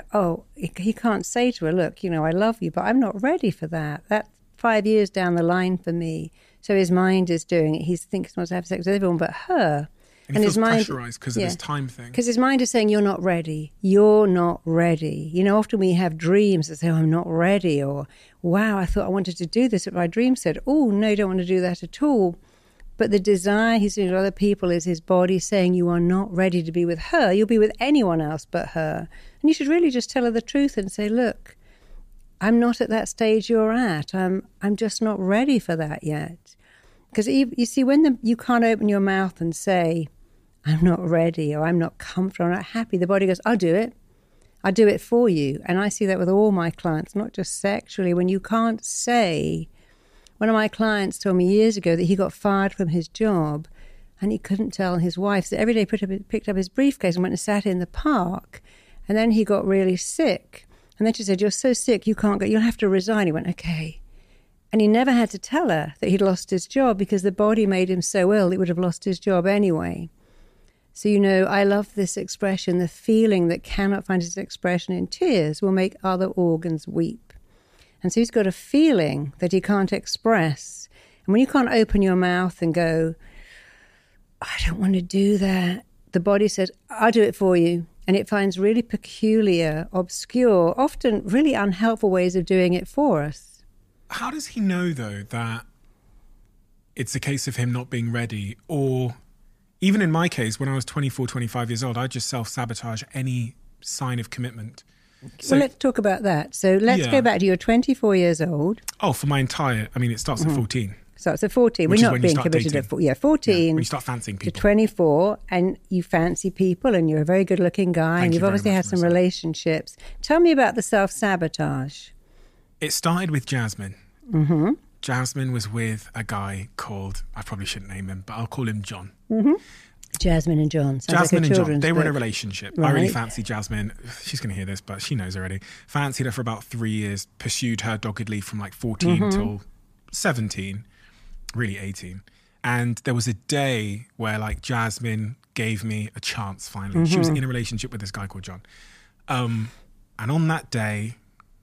He can't say to her, look, I love you, but I'm not ready for that. That's 5 years down the line for me. So his mind is doing it. He thinks he wants to have sex with everyone but her. And he feels pressurised because of this time thing. Because his mind is saying, you're not ready. You're not ready. Often we have dreams that say, I'm not ready. Or, wow, I thought I wanted to do this. But my dream said, oh, no, you don't want to do that at all. But the desire he's doing to other people is his body saying, you are not ready to be with her. You'll be with anyone else but her. And you should really just tell her the truth and say, look, I'm not at that stage you're at. I'm just not ready for that yet. Because you see, when you can't open your mouth and say, I'm not ready or I'm not comfortable, I'm not happy, the body goes, I'll do it. I'll do it for you. And I see that with all my clients, not just sexually. When you can't say, one of my clients told me years ago that he got fired from his job and he couldn't tell his wife. So every day picked up his briefcase and went and sat in the park. And then he got really sick. And then she said, you're so sick, you can't go, you'll have to resign. He went, okay. And he never had to tell her that he'd lost his job because the body made him so ill, he would have lost his job anyway. So, I love this expression, the feeling that cannot find its expression in tears will make other organs weep. And so he's got a feeling that he can't express. And when you can't open your mouth and go, I don't want to do that, the body says, I'll do it for you. And it finds really peculiar, obscure, often really unhelpful ways of doing it for us. How does he know, though, that it's a case of him not being ready? Or even in my case, when I was 24, 25 years old, I just self-sabotage any sign of commitment. So let's talk about that. So let's go back to you're 24 years old. Oh, for my entire, it starts at 14. Starts at 14. We're not being committed at 14. 14 when you start fancying people. To 24, and you fancy people, and you're a very good-looking guy, and you've obviously had some relationships. Tell me about the self-sabotage. It started with Jasmine. Mm-hmm. Jasmine was with a guy called, I probably shouldn't name him, but I'll call him John. Mm-hmm. Jasmine and John. Jasmine and John. They were in a relationship. Right. I really fancied Jasmine. She's going to hear this, but she knows already. Fancied her for about 3 years, pursued her doggedly from like 14 till 17, really 18. And there was a day where like Jasmine gave me a chance finally. Mm-hmm. She was in a relationship with this guy called John. And on that day,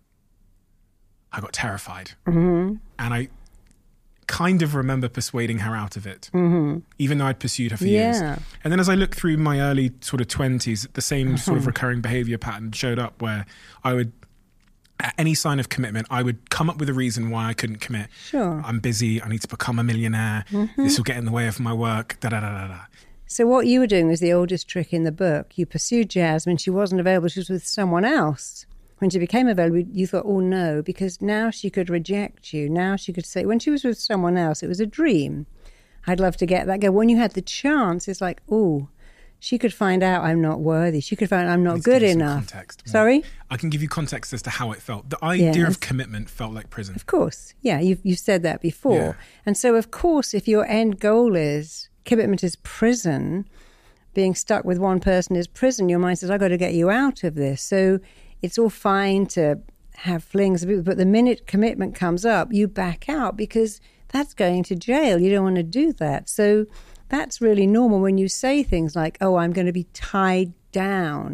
I got terrified. Mm-hmm. And I kind of remember persuading her out of it, even though I'd pursued her for years. And then as I looked through my early sort of 20s, the same sort of recurring behavior pattern showed up where I would, at any sign of commitment, I would come up with a reason why I couldn't commit. Sure. I'm busy, I need to become a millionaire, this will get in the way of my work, da-da-da-da-da. So what you were doing was the oldest trick in the book. You pursued Jasmine, she wasn't available, she was with someone else. When she became available, you thought, oh no, because now she could reject you. Now she could say, when she was with someone else, it was a dream. I'd love to get that girl. When you had the chance, it's like, oh, she could find out I'm not worthy. She could find out I'm not good enough. Context. Sorry? I can give you context as to how it felt. The idea of commitment felt like prison. Of course. Yeah, you've said that before. Yeah. And so, of course, if your end goal is commitment is prison, being stuck with one person is prison, your mind says, I've got to get you out of this. So it's all fine to have flings, but the minute commitment comes up, you back out because that's going to jail. You don't want to do that. So that's really normal when you say things like, oh, I'm going to be tied down.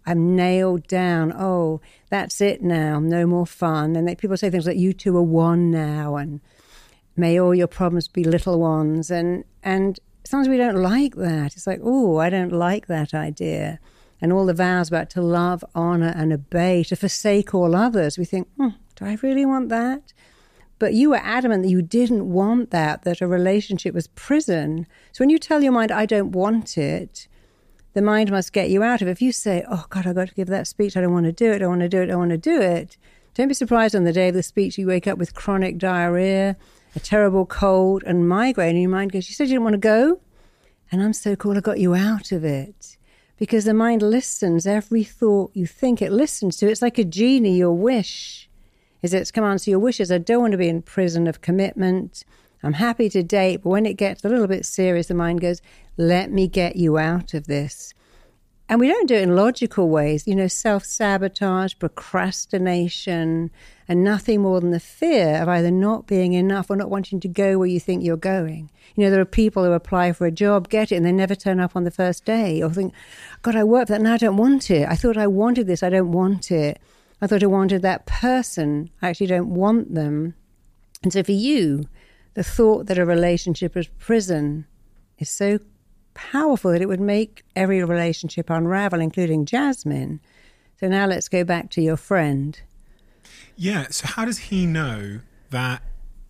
I'm nailed down. Oh, that's it now. No more fun. And people say things like, you two are one now, and may all your problems be little ones. And sometimes we don't like that. It's like, oh, I don't like that idea. And all the vows about to love, honor, and obey, to forsake all others. We think, do I really want that? But you were adamant that you didn't want that a relationship was prison. So when you tell your mind, I don't want it, the mind must get you out of it. If you say, oh, God, I've got to give that speech, I don't want to do it, I don't want to do it, I don't want to do it, don't be surprised on the day of the speech you wake up with chronic diarrhea, a terrible cold, and migraine, and your mind goes, you said you didn't want to go? And I'm so cool, I got you out of it. Because the mind listens, every thought you think it listens to. It's like a genie, your wish is its come answer your wishes. I don't want to be in prison of commitment. I'm happy to date, but when it gets a little bit serious, the mind goes, let me get you out of this. And we don't do it in logical ways, self-sabotage, procrastination, and nothing more than the fear of either not being enough or not wanting to go where you think you're going. There are people who apply for a job, get it, and they never turn up on the first day, or think, God, I worked for that, now I don't want it. I thought I wanted this, I don't want it. I thought I wanted that person, I actually don't want them. And so for you, the thought that a relationship is prison is so powerful that it would make every relationship unravel, including Jasmine. So now let's go back to your friend. Yeah, so how does he know that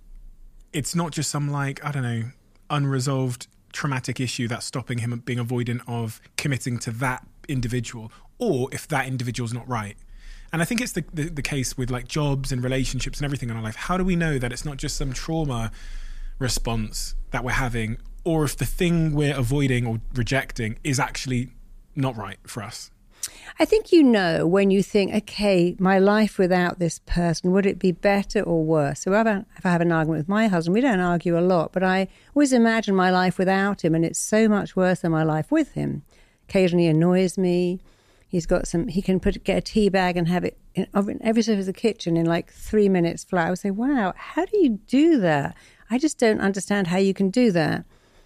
it's not just some unresolved traumatic issue that's stopping him being avoidant of committing to that individual, or if that individual's not right? And I think it's the case with jobs and relationships and everything in our life. How do we know that it's not just some trauma response that we're having, or if the thing we're avoiding or rejecting is actually not right for us? I think when you think, okay, my life without this person, would it be better or worse? So if I have an argument with my husband, we don't argue a lot, but I always imagine my life without him, and it's so much worse than my life with him. Occasionally he annoys me. He can get a tea bag and have it in every surface of the kitchen in 3 minutes flat. I would say, wow, how do you do that? I just don't understand how you can do that.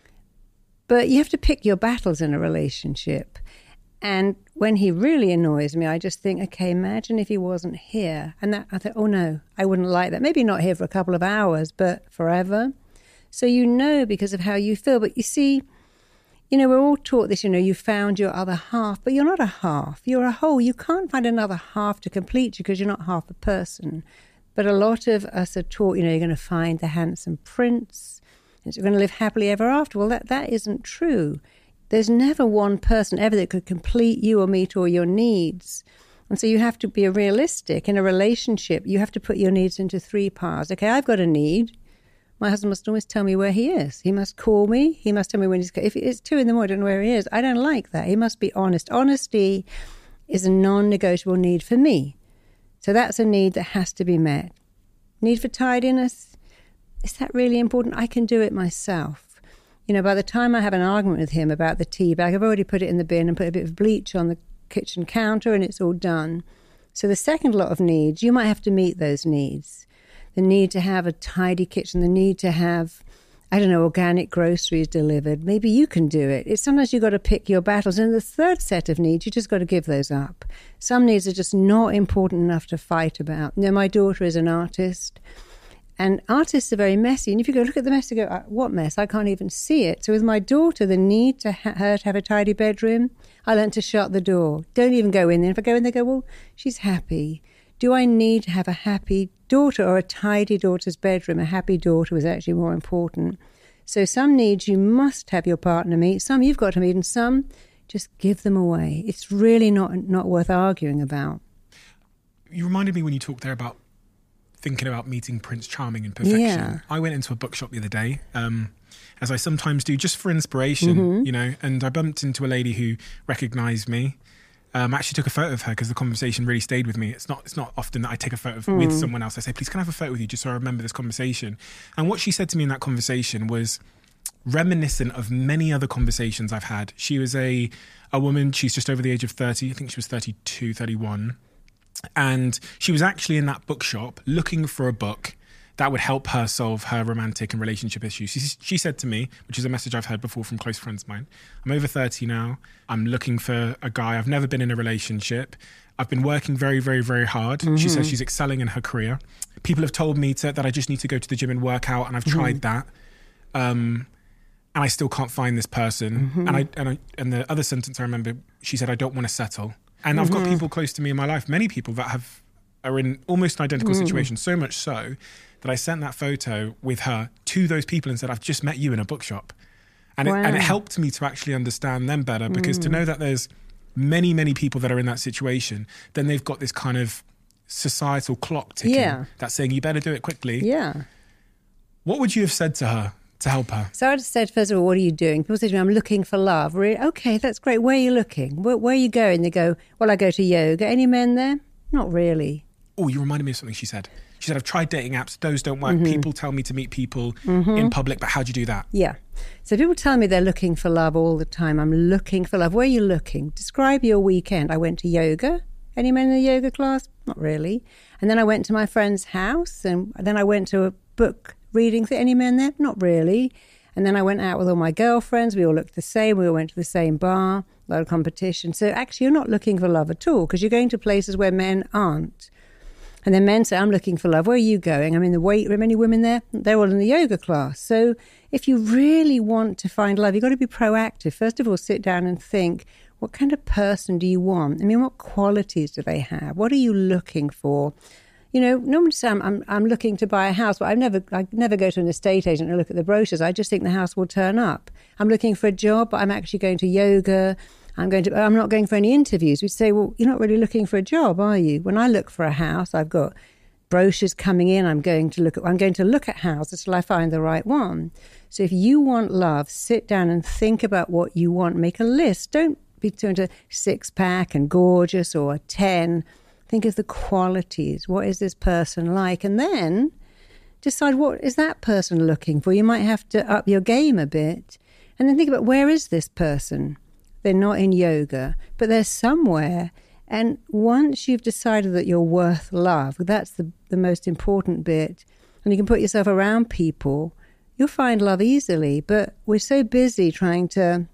But you have to pick your battles in a relationship. And when he really annoys me, I just think, okay, imagine if he wasn't here. And I thought, oh no, I wouldn't like that. Maybe not here for a couple of hours, but forever. So because of how you feel. But you see, we're all taught this, you found your other half, but you're not a half. You're a whole. You can't find another half to complete you because you're not half a person. But a lot of us are taught, you're going to find the handsome prince, and you're going to live happily ever after. Well, that isn't true. There's never one person ever that could complete you or meet all your needs. And so you have to be realistic. In a relationship, you have to put your needs into 3 parts. Okay, I've got a need. My husband must always tell me where he is. He must call me. He must tell me when he's... If it's 2 a.m, I don't know where he is. I don't like that. He must be honest. Honesty is a non-negotiable need for me. So that's a need that has to be met. Need for tidiness? Is that really important? I can do it myself. By the time I have an argument with him about the tea bag, I've already put it in the bin and put a bit of bleach on the kitchen counter, and it's all done. So the second lot of needs, you might have to meet those needs. The need to have a tidy kitchen, the need to have, organic groceries delivered. Maybe you can do it. It's sometimes you've got to pick your battles. And the third set of needs, you just got to give those up. Some needs are just not important enough to fight about. My daughter is an artist. And artists are very messy. And if you go look at the mess, you go, what mess? I can't even see it. So with my daughter, the need to her to have a tidy bedroom, I learned to shut the door. Don't even go in there. If I go in there, go, well, she's happy. Do I need to have a happy daughter or a tidy daughter's bedroom? A happy daughter was actually more important. So some needs you must have your partner meet. Some you've got to meet, and some just give them away. It's really not worth arguing about. You reminded me when you talked there about thinking about meeting Prince Charming in perfection. Yeah. I went into a bookshop the other day, as I sometimes do, just for inspiration, and I bumped into a lady who recognised me. I actually took a photo of her because the conversation really stayed with me. It's not often that I take a photo with someone else. I say, please, can I have a photo with you just so I remember this conversation? And what she said to me in that conversation was reminiscent of many other conversations I've had. She was a woman, she's just over the age of 30. I think she was 32, 31. And she was actually in that bookshop looking for a book that would help her solve her romantic and relationship issues. She said to me, which is a message I've heard before from close friends of mine, I'm over 30 now. I'm looking for a guy. I've never been in a relationship. I've been working very, very, very hard. She says she's excelling in her career. People have told me that I just need to go to the gym and work out, and I've tried that. And I still can't find this person. And the other sentence I remember, she said, I don't want to settle. And I've got people close to me in my life, many people that are in almost an identical situation, so much so that I sent that photo with her to those people and said, I've just met you in a bookshop. And, it helped me to actually understand them better, because to know that there's many, many people that are in that situation, then they've got this kind of societal clock ticking that's saying, you better do it quickly. Yeah. What would you have said to her to help her? So I'd said, first of all, what are you doing? People say to me, I'm looking for love. Really? Okay, that's great. Where are you looking? Where are you going? They go, well, I go to yoga. Any men there? Not really. Oh, you reminded me of something she said. She said, I've tried dating apps. Those don't work. People tell me to meet people in public, but how do you do that? Yeah. So people tell me they're looking for love all the time. I'm looking for love. Where are you looking? Describe your weekend. I went to yoga. Any men in the yoga class? Not really. And then I went to my friend's house, and then I went to a book reading. Any men there? Not really. And then I went out with all my girlfriends. We all looked the same. We all went to the same bar. A lot of competition. So actually you're not looking for love at all, because you're going to places where men aren't. And then men say, I'm looking for love. Where are you going? I'm in the weight room. Any women there? They're all in the yoga class. So if you really want to find love, you've got to be proactive. First of all, sit down and think, what kind of person do you want? I mean, what qualities do they have? What are you looking for? You know, normally say I'm looking to buy a house, but I never go to an estate agent and look at the brochures. I just think the house will turn up. I'm looking for a job, but I'm actually going to yoga. I'm not going for any interviews. We'd say, well, you're not really looking for a job, are you? When I look for a house, I've got brochures coming in. I'm going to look at houses till I find the right one. So if you want love, sit down and think about what you want. Make a list. Don't be too into 6-pack and gorgeous or a 10. Think of the qualities. What is this person like? And then decide, what is that person looking for? You might have to up your game a bit. And then think about, where is this person? They're not in yoga, but they're somewhere. And once you've decided that you're worth love, that's the most important bit, and you can put yourself around people, you'll find love easily. But we're so busy trying to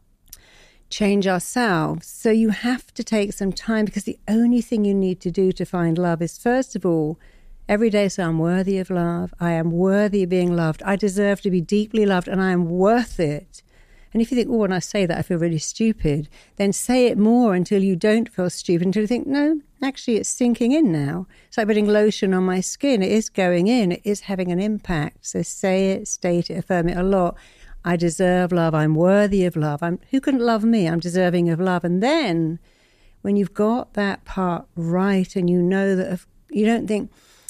change ourselves. So you have to take some time, because the only thing you need to do to find love is, first of all, every day say, I'm worthy of love. I am worthy of being loved. I deserve to be deeply loved, and I am worth it. And if you think, oh, when I say that, I feel really stupid, then say it more until you don't feel stupid, until you think, no, actually it's sinking in now. It's like putting lotion on my skin. It is going in. It is having an impact. So say it, state it, affirm it a lot. I deserve love. I'm worthy of love. Who couldn't love me? I'm deserving of love. And then when you've got that part right, and you know that you don't think,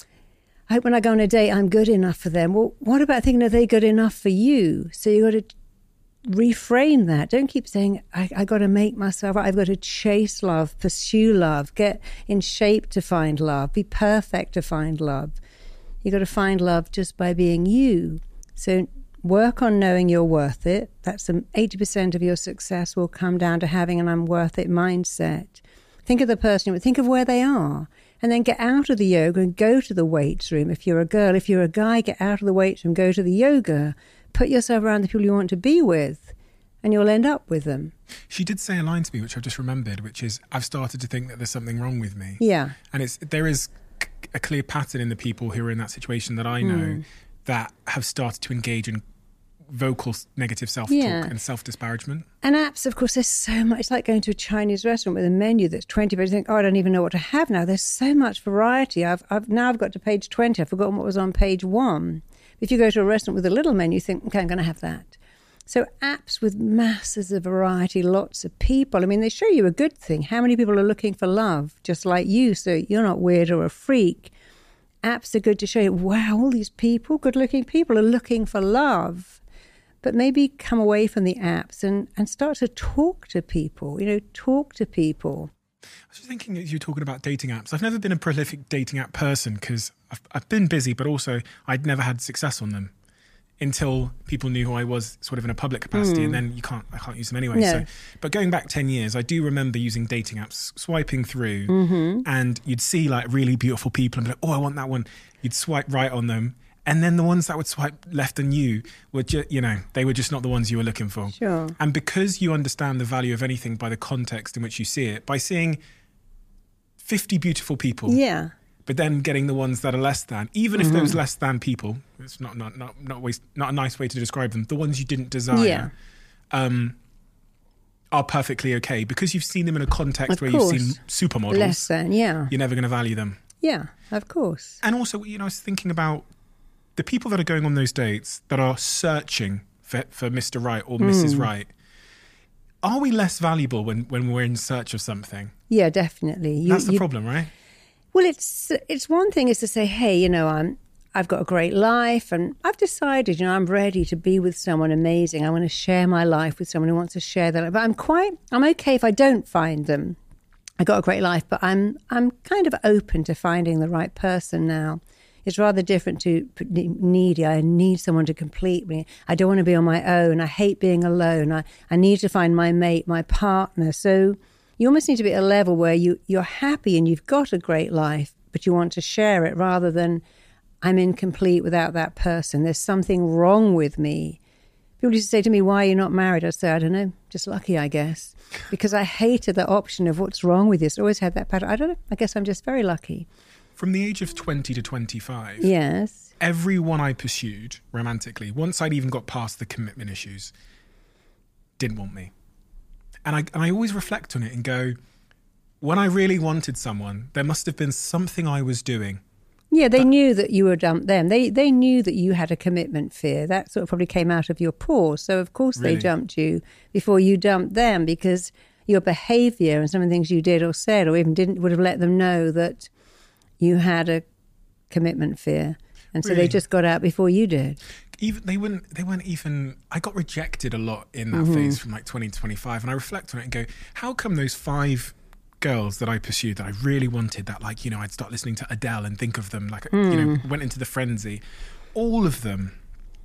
I hope when I go on a date, I'm good enough for them. Well, what about thinking, are they good enough for you? So you've got to reframe that. Don't keep saying, I got to make myself right. I've got to chase love, pursue love, get in shape to find love, be perfect to find love. You've got to find love just by being you. So work on knowing you're worth it. That's 80% of your success will come down to having an I'm worth it mindset. Think of the person, think of where they are, and then get out of the yoga and go to the weights room. If you're a girl, if you're a guy, get out of the weights room, go to the yoga. Put yourself around the people you want to be with, and you'll end up with them. She did say a line to me, which I've just remembered, which is, I've started to think that there's something wrong with me. Yeah. And there is a clear pattern in the people who are in that situation that I know that have started to engage in vocal negative self-talk and self-disparagement. And apps, of course, there's so much. It's like going to a Chinese restaurant with a menu that's 20 pages. You think, oh, I don't even know what to have now. There's so much variety. I've got to page 20. I've forgotten what was on page 1. If you go to a restaurant with a little menu, you think, okay, I'm going to have that. So apps with masses of variety, lots of people. I mean, they show you a good thing. How many people are looking for love, just like you? So you're not weird or a freak. Apps are good to show you, wow, all these people, good-looking people, are looking for love. But maybe come away from the apps and start to talk to people, talk to people. I was just thinking, as you're talking about dating apps, I've never been a prolific dating app person, because I've been busy, but also I'd never had success on them until people knew who I was sort of in a public capacity, and then I can't use them anyway. No. So, but going back 10 years, I do remember using dating apps, swiping through, and you'd see like really beautiful people and be like, oh, I want that one. You'd swipe right on them, And then the ones that would swipe left on you were just, they were just not the ones you were looking for. Sure. And because you understand the value of anything by the context in which you see it, by seeing 50 beautiful people, Yeah. but then getting the ones that are less than, even if those less than people, it's not a nice way to describe them, the ones you didn't desire, are perfectly okay because you've seen them in a context where you've seen supermodels. Less than, yeah. You're never going to value them. Yeah, of course. And also, I was thinking about the people that are going on those dates that are searching for Mr. Right or Mrs. Right. Are we less valuable when we're in search of something? Yeah, definitely. That's the problem, right? Well, it's one thing is to say, hey, I've got a great life and I've decided, I'm ready to be with someone amazing. I want to share my life with someone who wants to share their life. But I'm okay if I don't find them. I got a great life, but I'm kind of open to finding the right person now. It's rather different to needy. I need someone to complete me. I don't want to be on my own. I hate being alone. I need to find my mate, my partner. So you almost need to be at a level where you're happy and you've got a great life, but you want to share it rather than I'm incomplete without that person. There's something wrong with me. People used to say to me, why are you not married? I'd say, I don't know, just lucky, I guess. Because I hated the option of what's wrong with you. So I always had that pattern. I don't know, I guess I'm just very lucky. From the age of 20 to 25, yes, everyone I pursued romantically, once I'd even got past the commitment issues, didn't want me. And I always reflect on it and go, when I really wanted someone, there must have been something I was doing. Yeah, they knew that you were dumped them. They knew that you had a commitment fear. That sort of probably came out of your pores. So, of course, Really? They dumped you before you dumped them because your behaviour and some of the things you did or said or even didn't would have let them know that you had a commitment fear. And so Really? they just got out before you did. Even they weren't even. I got rejected a lot in that phase from like 20 to 25, and I reflect on it and go, how come those 5 girls that I pursued that I really wanted, that I'd start listening to Adele and think of them went into the frenzy, all of them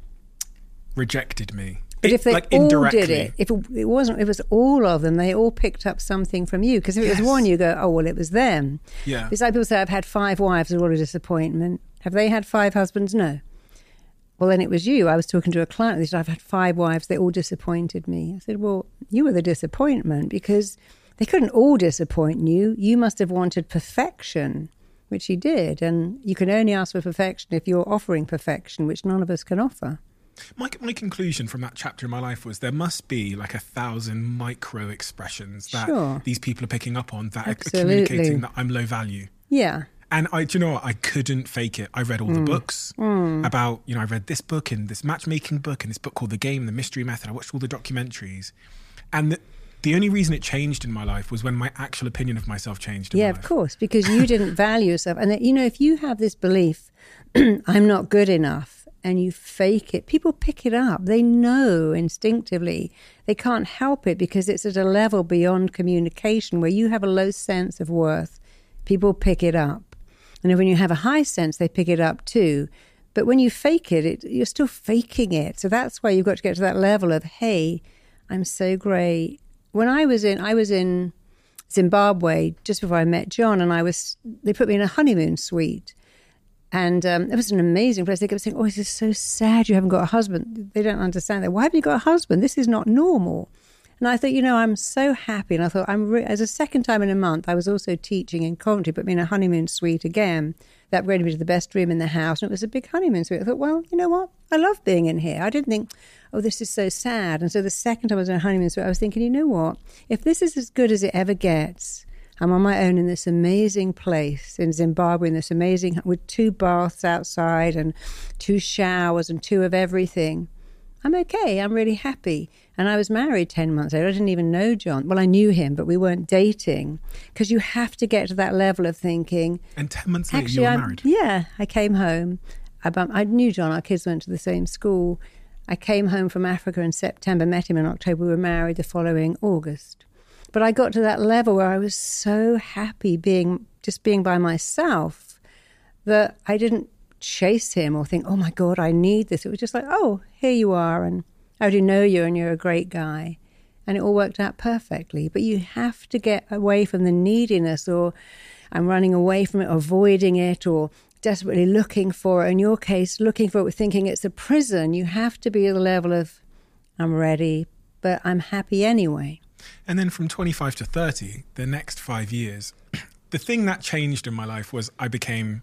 rejected me. But if they all indirectly. did it, if it was all of them, they all picked up something from you. Because if it was one, you go, oh, well, it was them. Yeah. It's like people say, I've had 5 wives, it's all a disappointment. Have they had 5 husbands? No. Well, then it was you. I was talking to a client, they said, I've had 5 wives, they all disappointed me. I said, well, you were the disappointment because they couldn't all disappoint you. You must have wanted perfection, which you did. And you can only ask for perfection if you're offering perfection, which none of us can offer. My conclusion from that chapter in my life was there must be like 1,000 micro expressions that these people are picking up on that are communicating that I'm low value. Yeah. And do you know what? I couldn't fake it. I read all the books about, I read this book and this matchmaking book and this book called The Game, The Mystery Method. I watched all the documentaries. And the only reason it changed in my life was when my actual opinion of myself changed in my life. Yeah, of course, because you didn't value yourself. And, if you have this belief, I'm not good enough, and you fake it, people pick it up. They know instinctively. They can't help it because it's at a level beyond communication where you have a low sense of worth. People pick it up. And when you have a high sense, they pick it up too. But when you fake it, you're still faking it. So that's why you've got to get to that level of, hey, I'm so great. When I was in Zimbabwe just before I met John, and they put me in a honeymoon suite. And it was an amazing place. They kept saying, oh, this is so sad you haven't got a husband. They don't understand that. Why haven't you got a husband? This is not normal. And I thought, I'm so happy. And I thought, as a second time in a month, I was also teaching in Coventry, put me in a honeymoon suite again. That upgraded me to the best room in the house. And it was a big honeymoon suite. I thought, well, you know what? I love being in here. I didn't think, oh, this is so sad. And so the second time I was in a honeymoon suite, I was thinking, you know what? If this is as good as it ever gets, I'm on my own in this amazing place in Zimbabwe, in this amazing, with 2 baths outside and 2 showers and 2 of everything. I'm okay. I'm really happy. And I was married 10 months later. I didn't even know John. Well, I knew him, but we weren't dating. Because you have to get to that level of thinking. And 10 months later, you were married? Yeah. I came home. I knew John. Our kids went to the same school. I came home from Africa in September, met him in October. We were married the following August. But I got to that level where I was so happy being by myself that I didn't chase him or think, oh my God, I need this. It was just like, oh, here you are, and I already know you and you're a great guy. And it all worked out perfectly. But you have to get away from the neediness, or I'm running away from it, avoiding it, or desperately looking for it. In your case, looking for it, thinking it's a prison. You have to be at the level of, I'm ready, but I'm happy anyway. And then from 25 to 30, the next 5 years, the thing that changed in my life was I became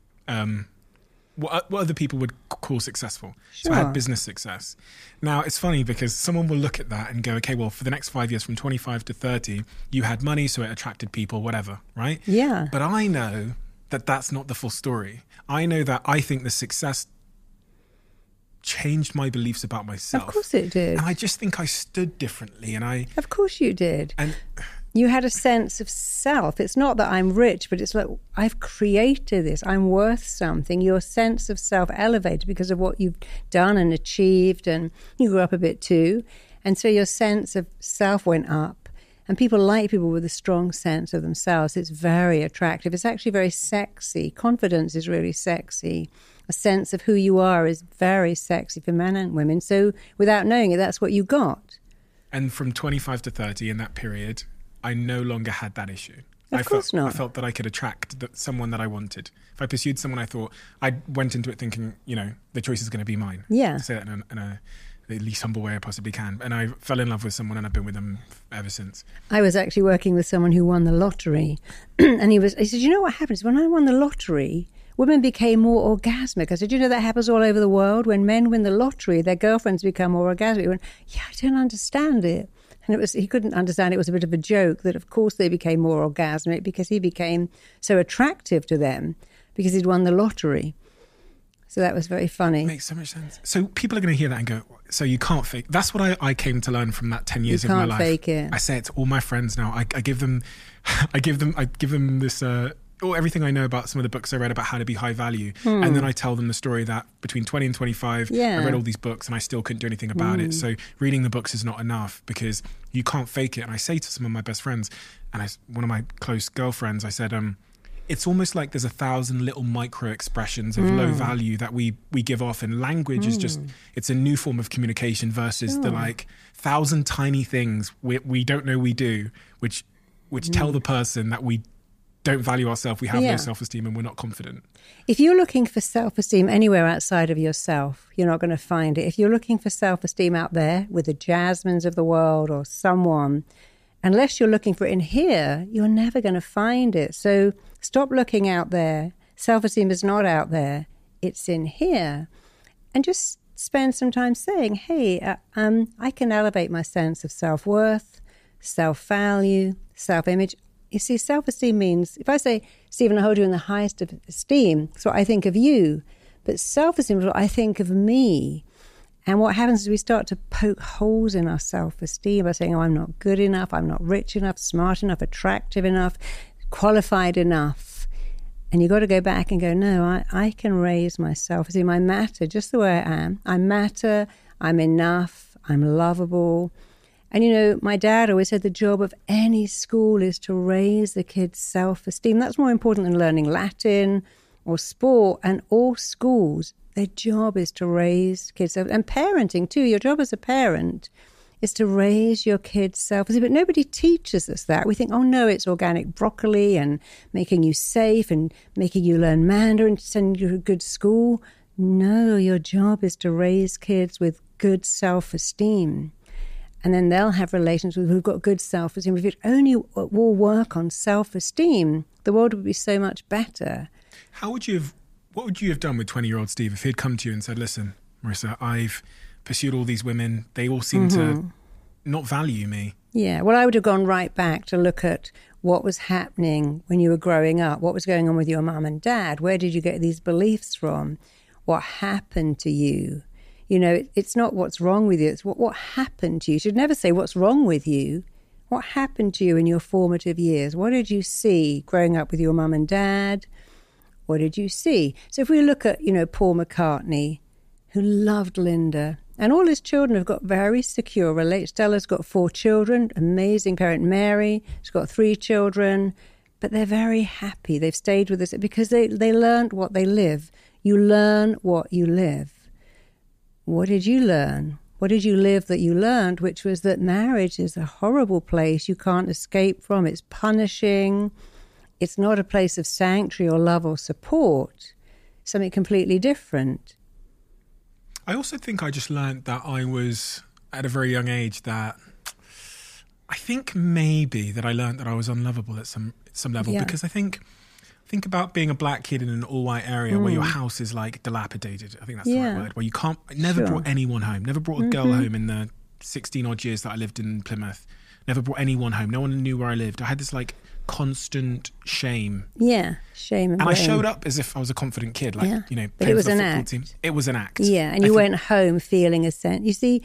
what other people would call successful. Sure. So I had business success. Now, it's funny because someone will look at that and go, okay, well, for the next 5 years, from 25 to 30, you had money, so it attracted people, whatever, right? Yeah. But I know that that's not the full story. I know that I think the success changed my beliefs about myself. Of course it did. And I just think I stood differently. Of course you did. And you had a sense of self. It's not that I'm rich, but it's like, I've created this. I'm worth something. Your sense of self elevated because of what you've done and achieved, and you grew up a bit too. And so your sense of self went up. And people like people with a strong sense of themselves. It's very attractive. It's actually very sexy. Confidence is really sexy. A sense of who you are is very sexy for men and women. So without knowing it, that's what you got. And from 25 to 30 in that period, I no longer had that issue. Of course not. I felt that I could attract someone that I wanted. If I pursued someone I thought, I went into it thinking, you know, the choice is going to be mine. Yeah. To say that in a the least humble way I possibly can. And I fell in love with someone and I've been with them ever since. I was actually working with someone who won the lottery. And he said, you know what happens? When I won the lottery, women became more orgasmic. I said, you know, that happens all over the world. When men win the lottery, their girlfriends become more orgasmic. He went, yeah, I don't understand it. And he couldn't understand it. It was a bit of a joke that, of course, they became more orgasmic because he became so attractive to them because he'd won the lottery. So that was very funny. It makes so much sense. So people are going to hear that and go, so you can't fake. That's what I came to learn from that 10 years of my life. You can't fake it. I say it to all my friends now. I give them this, everything I know about some of the books I read about how to be high value. And then I tell them the story that between 20 and 25, I read all these books and I still couldn't do anything about it. So reading the books is not enough because you can't fake it. And I say to some of my best friends, and one of my close girlfriends, I said, it's almost like there's 1,000 little micro expressions of low value that we give off, and language is just, it's a new form of communication versus the 1,000 tiny things we don't know we do, which tell the person that we don't value ourselves, we have no self-esteem and we're not confident. If you're looking for self-esteem anywhere outside of yourself, you're not going to find it. If you're looking for self-esteem out there with the Jasmines of the world or someone, unless you're looking for it in here, you're never going to find it. So stop looking out there. Self-esteem is not out there. It's in here. And just spend some time saying, hey, I can elevate my sense of self-worth, self-value, self-image. You see, self-esteem means, if I say, Stephen, I hold you in the highest of esteem, that's what I think of you. But self-esteem is what I think of me. And what happens is we start to poke holes in our self-esteem by saying, oh, I'm not good enough, I'm not rich enough, smart enough, attractive enough, qualified enough. And you've got to go back and go, no, I can raise my self-esteem. I matter just the way I am. I matter, I'm enough, I'm lovable. And, you know, my dad always said the job of any school is to raise the kids' self-esteem. That's more important than learning Latin or sport. And all schools, their job is to raise kids' self, and parenting too. Your job as a parent is to raise your kids' self-esteem. But nobody teaches us that. We think, oh no, it's organic broccoli and making you safe and making you learn Mandarin, sending you to a good school. No, your job is to raise kids with good self-esteem. And then they'll have relations with who've got good self-esteem. If it only will work on self-esteem, the world would be so much better. What would you have done with 20-year-old Steve if he'd come to you and said, listen, Marissa, I've pursued all these women. They all seem to not value me. Yeah, well, I would have gone right back to look at what was happening when you were growing up. What was going on with your mum and dad? Where did you get these beliefs from? What happened to you? You know, it's not what's wrong with you. It's what happened to you. You should never say what's wrong with you. What happened to you in your formative years? What did you see growing up with your mum and dad? What did you see? So if we look at, you know, Paul McCartney, who loved Linda, and all his children have got very secure relations. Stella's got 4 children, amazing parent. Mary, she's got 3 children, but they're very happy. They've stayed with us because they learned what they live. You learn what you live. What did you learn? What did you live that you learned? Which was that marriage is a horrible place you can't escape from. It's punishing. It's not a place of sanctuary or love or support. something completely different. I also think I just learned that I was, at a very young age, that I think maybe that I learned that I was unlovable at some level, because I think about being a black kid in an all-white area where your house is like dilapidated. I think that's the right word. Where you can't, never brought anyone home, never brought a girl home in the 16 odd years that I lived in Plymouth. Never brought anyone home. No one knew where I lived. I had this like constant shame. Yeah, shame and blame. I showed up as if I was a confident kid, like, you know, but it was for the an football act. team. It was an act. Yeah, and you went home feeling a sense. You see,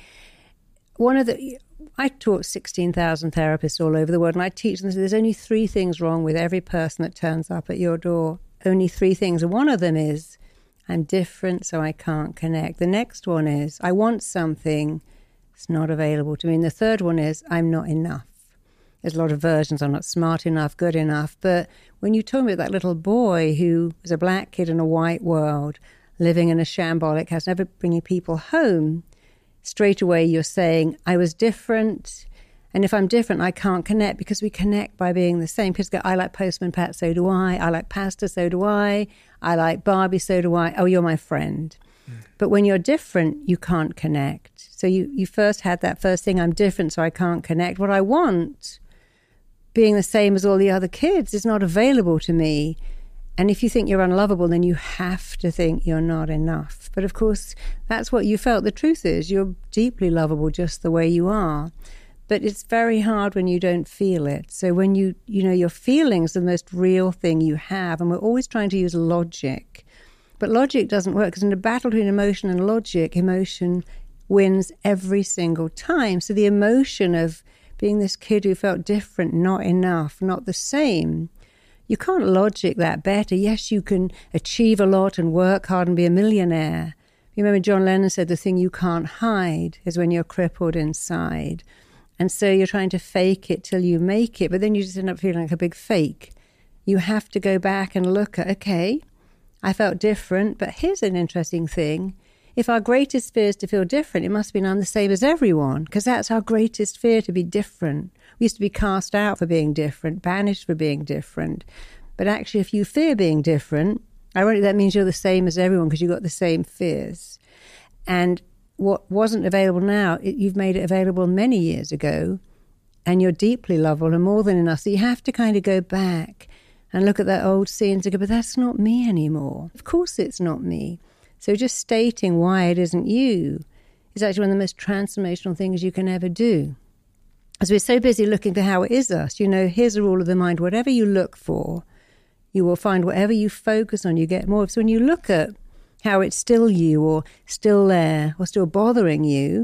I taught 16,000 therapists all over the world, and I teach them there's only 3 things wrong with every person that turns up at your door. Only 3 things. And one of them is, I'm different, so I can't connect. The next one is, I want something, it's not available to me. And the third one is, I'm not enough. There's a lot of versions. I'm not smart enough, good enough. But when you told me that little boy who was a black kid in a white world, living in a shambolic house, never bringing people home, straight away you're saying, I was different. And if I'm different, I can't connect, because we connect by being the same. Kids go, I like Postman Pat, so do I like pasta, so do I like Barbie, so do I. Oh, you're my friend. But when you're different, you can't connect. So you first had that first thing, I'm different, so I can't connect. What I want, being the same as all the other kids, is not available to me. And if you think you're unlovable, then you have to think you're not enough. But of course, that's what you felt. The truth is, you're deeply lovable just the way you are. But it's very hard when you don't feel it. So when you know, your feelings are the most real thing you have. And we're always trying to use logic. But logic doesn't work, because in a battle between emotion and logic, emotion wins every single time. So the emotion of being this kid who felt different, not enough, not the same, you can't logic that better. Yes, you can achieve a lot and work hard and be a millionaire. You remember John Lennon said the thing you can't hide is when you're crippled inside. And so you're trying to fake it till you make it, but then you just end up feeling like a big fake. You have to go back and look at, okay, I felt different, but here's an interesting thing. If our greatest fear is to feel different, it must be I'm the same as everyone, because that's our greatest fear, to be different. We used to be cast out for being different, banished for being different. But actually, if you fear being different, ironically, that means you're the same as everyone, because you've got the same fears. And what wasn't available now, you've made it available many years ago, and you're deeply lovable and more than enough. So you have to kind of go back and look at that old scene and go, but that's not me anymore. Of course it's not me. So just stating why it isn't you is actually one of the most transformational things you can ever do. As we're so busy looking for how it is us, you know, here's a rule of the mind. Whatever you look for, you will find. Whatever you focus on, you get more of. So when you look at how it's still you, or still there, or still bothering you,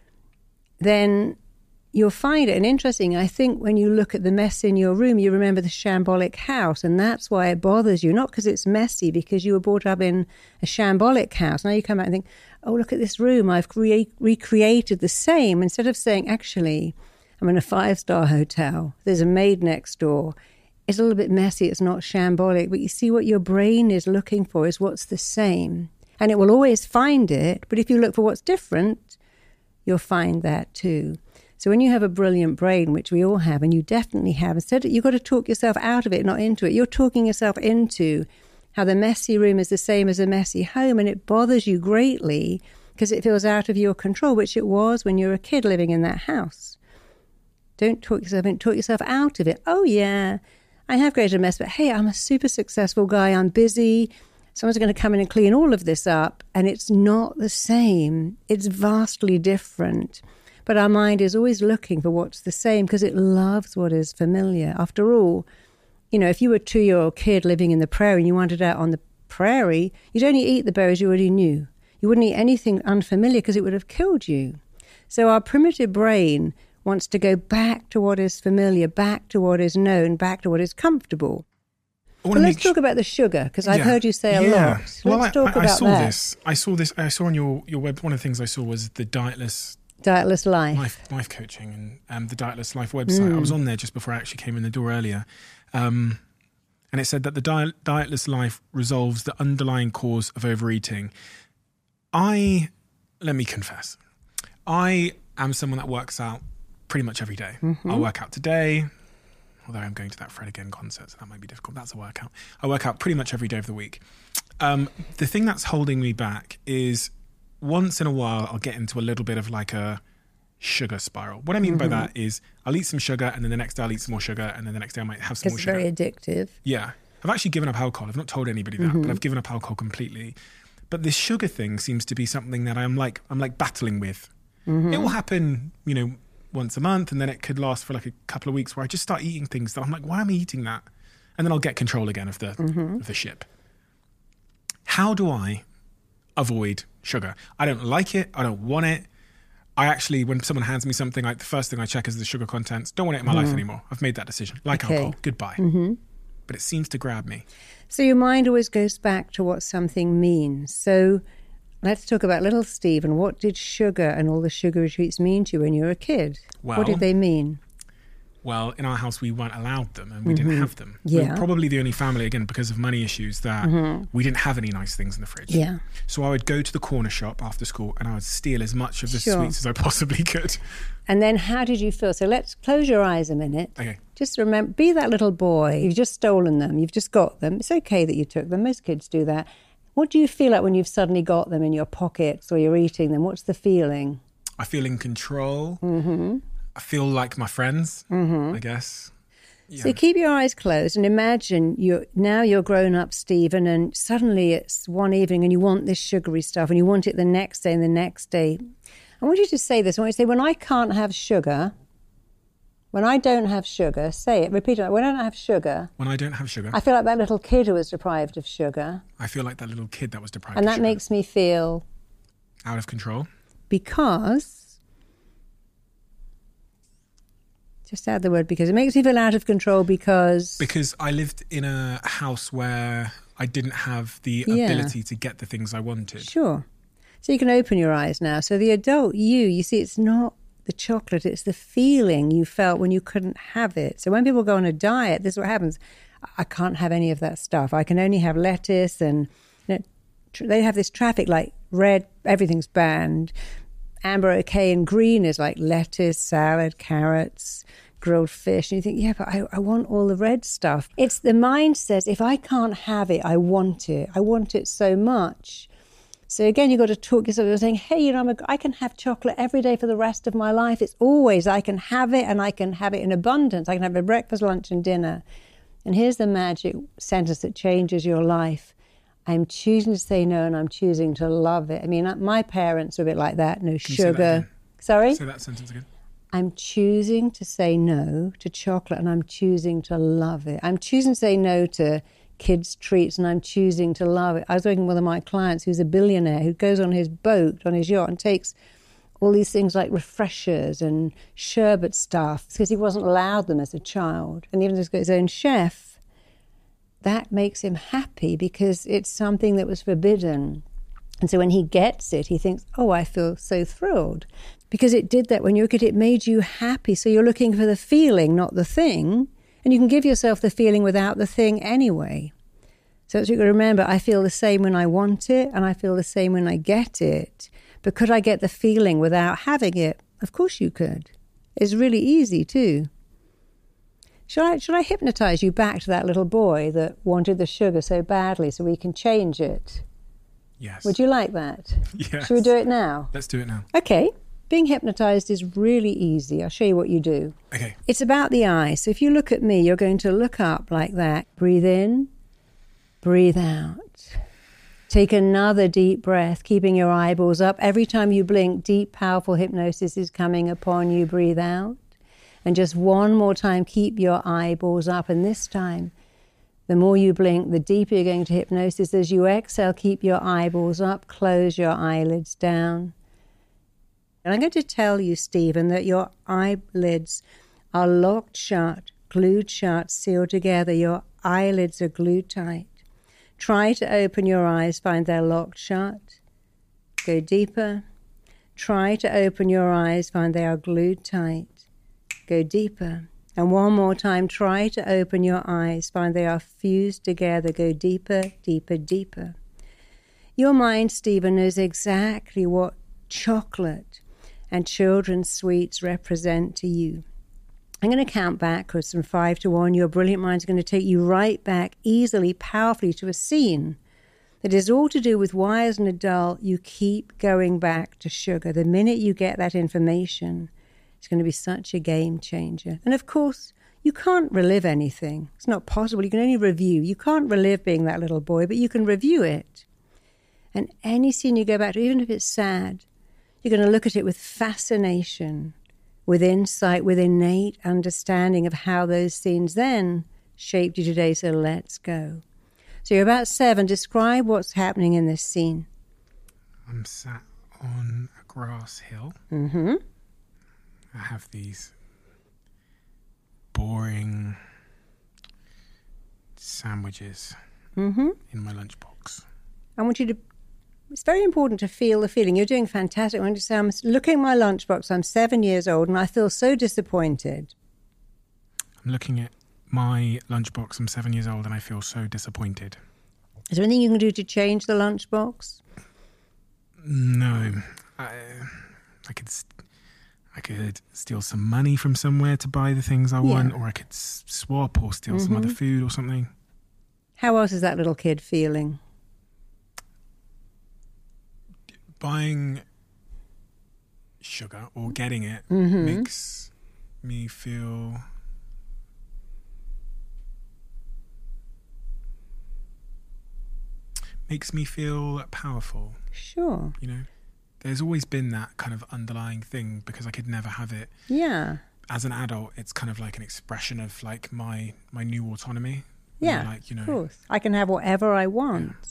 then you'll find it. And interesting, I think when you look at the mess in your room, you remember the shambolic house, and that's why it bothers you. Not because it's messy, because you were brought up in a shambolic house. Now you come back and think, oh, look at this room, I've recreated the same. Instead of saying, actually, I'm in a 5-star hotel, there's a maid next door, it's a little bit messy, it's not shambolic, but you see what your brain is looking for is what's the same. And it will always find it, but if you look for what's different, you'll find that too. So when you have a brilliant brain, which we all have, and you definitely have, instead you've got to talk yourself out of it, not into it. You're talking yourself into how the messy room is the same as a messy home, and it bothers you greatly because it feels out of your control, which it was when you were a kid living in that house. Don't talk yourself in, talk yourself out of it. Oh yeah, I have created a mess, but hey, I'm a super successful guy, I'm busy, someone's going to come in and clean all of this up, and it's not the same. It's vastly different. But our mind is always looking for what's the same because it loves what is familiar. After all, you know, if you were a 2-year-old kid living in the prairie and you wandered out on the prairie, you'd only eat the berries you already knew. You wouldn't eat anything unfamiliar because it would have killed you. So our primitive brain wants to go back to what is familiar, back to what is known, back to what is comfortable. But let's talk about the sugar, because I've heard you say a lot. Let's talk about that. I saw on your web, one of the things I saw was the Dietless life coaching and the Dietless Life website. I was on there just before I actually came in the door earlier. And it said that the Dietless Life resolves the underlying cause of overeating. Let me confess, I am someone that works out pretty much every day. I work out today, although I'm going to that Fred Again concert, so that might be difficult. That's a workout. I work out pretty much every day of the week. The thing that's holding me back is once in a while I'll get into a little bit of like a sugar spiral. What I mean by that is I'll eat some sugar and then the next day I'll eat some more sugar and then the next day I might have some more It's sugar. very addictive. Yeah. I've actually given up alcohol. I've not told anybody that, but I've given up alcohol completely. But this sugar thing seems to be something that I'm like battling with. It will happen, once a month, and then it could last for like a couple of weeks where I just start eating things that I'm like, why am I eating that? And then I'll get control again of the ship. How do I avoid sugar? I don't like it. I don't want it. I actually, when someone hands me something, the first thing I check is the sugar contents. Don't want it in my life anymore. I've made that decision. Like alcohol, goodbye. But it seems to grab me. So your mind always goes back to what something means. So let's talk about little Stephen. What did sugar and all the sugary treats mean to you when you were a kid? Well, what did they mean? Well, in our house, we weren't allowed them and we didn't have them. Yeah. We were probably the only family, again, because of money issues, that we didn't have any nice things in the fridge. Yeah. So I would go to the corner shop after school and I would steal as much of the sweets as I possibly could. And then how did you feel? So let's close your eyes a minute. Okay. Just remember, be that little boy. You've just stolen them. You've just got them. It's okay that you took them. Most kids do that. What do you feel like when you've suddenly got them in your pockets or you're eating them? What's the feeling? I feel in control. I feel like my friends, I guess. Yeah. So keep your eyes closed and imagine you're grown up, Stephen, and suddenly it's one evening and you want this sugary stuff and you want it the next day and the next day. I want you to say this. I want you to say, when I can't have sugar, when I don't have sugar, say it, repeat it. When I don't have sugar. When I don't have sugar. I feel like that little kid who was deprived of sugar. I feel like that little kid that was deprived And of that sugar. makes me feel. Out of control. Because. Just add the word because. It makes me feel out of control because. Because I lived in a house where I didn't have the ability to get the things I wanted. Sure. So you can open your eyes now. So the adult you see, it's not the chocolate, it's the feeling you felt when you couldn't have it. So when people go on a diet, this is what happens. I can't have any of that stuff. I can only have lettuce and they have this traffic like red, everything's banned. Amber, okay, and green is like lettuce, salad, carrots, grilled fish. And you think, yeah, but I want all the red stuff. It's the mind says, if I can't have it, I want it. I want it so much. So again, you've got to talk yourself. You're saying, hey, I can have chocolate every day for the rest of my life. It's always, I can have it and I can have it in abundance. I can have it breakfast, lunch and dinner. And here's the magic sentence that changes your life. I'm choosing to say no and I'm choosing to love it. I mean, my parents are a bit like that. No Can you say that sugar. again? Sorry? Say that sentence again. I'm choosing to say no to chocolate and I'm choosing to love it. I'm choosing to say no to kids' treats and I'm choosing to love it. I was working with one of my clients who's a billionaire who goes on his boat, on his yacht, and takes all these things like refreshers and sherbet stuff because he wasn't allowed them as a child. And even though he's got his own chef, that makes him happy because it's something that was forbidden. And so when he gets it, he thinks, oh, I feel so thrilled. Because it did that when you were a kid, it made you happy. So you're looking for the feeling, not the thing. And you can give yourself the feeling without the thing anyway. So you got to remember, I feel the same when I want it, and I feel the same when I get it. But could I get the feeling without having it? Of course you could. It's really easy too. Should I hypnotize you back to that little boy that wanted the sugar so badly so we can change it? Yes. Would you like that? Yes. Should we do it now? Let's do it now. Okay. Being hypnotized is really easy. I'll show you what you do. Okay. It's about the eyes. So if you look at me, you're going to look up like that. Breathe in, breathe out. Take another deep breath, keeping your eyeballs up. Every time you blink, deep, powerful hypnosis is coming upon you. Breathe out. And just one more time, keep your eyeballs up. And this time, the more you blink, the deeper you're going to hypnosis. As you exhale, keep your eyeballs up, close your eyelids down. And I'm going to tell you, Stephen, that your eyelids are locked shut, glued shut, sealed together. Your eyelids are glued tight. Try to open your eyes, find they're locked shut. Go deeper. Try to open your eyes, find they are glued tight. Go deeper. And one more time, try to open your eyes, find they are fused together. Go deeper, deeper, deeper. Your mind, Stephen, knows exactly what chocolate and children's sweets represent to you. I'm going to count backwards from 5 to 1. Your brilliant mind's going to take you right back easily, powerfully to a scene That is all to do with why, as an adult, you keep going back to sugar. The minute you get that information, it's going to be such a game changer. And of course, you can't relive anything. It's not possible. You can only review. You can't relive being that little boy, but you can review it. And any scene you go back to, even if it's sad, you're going to look at it with fascination, with insight, with innate understanding of how those scenes then shaped you today. So let's go. So you're about 7. Describe what's happening in this scene. I'm sat on a grass hill. Mm-hmm. I have these boring sandwiches in my lunchbox. I want you to, it's very important to feel the feeling. You're doing fantastic. I want you to say, I'm looking at my lunchbox. I'm 7 years old and I feel so disappointed. I'm looking at my lunchbox. I'm 7 years old and I feel so disappointed. Is there anything you can do to change the lunchbox? No. I could steal some money from somewhere to buy the things I want, or I could swap or steal some other food or something. How else is that little kid feeling? Buying sugar or getting it makes me feel powerful. Sure. You know, there's always been that kind of underlying thing because I could never have it. Yeah. As an adult, it's kind of like an expression of like my new autonomy. Yeah, like, you know, of course. I can have whatever I want. Yeah.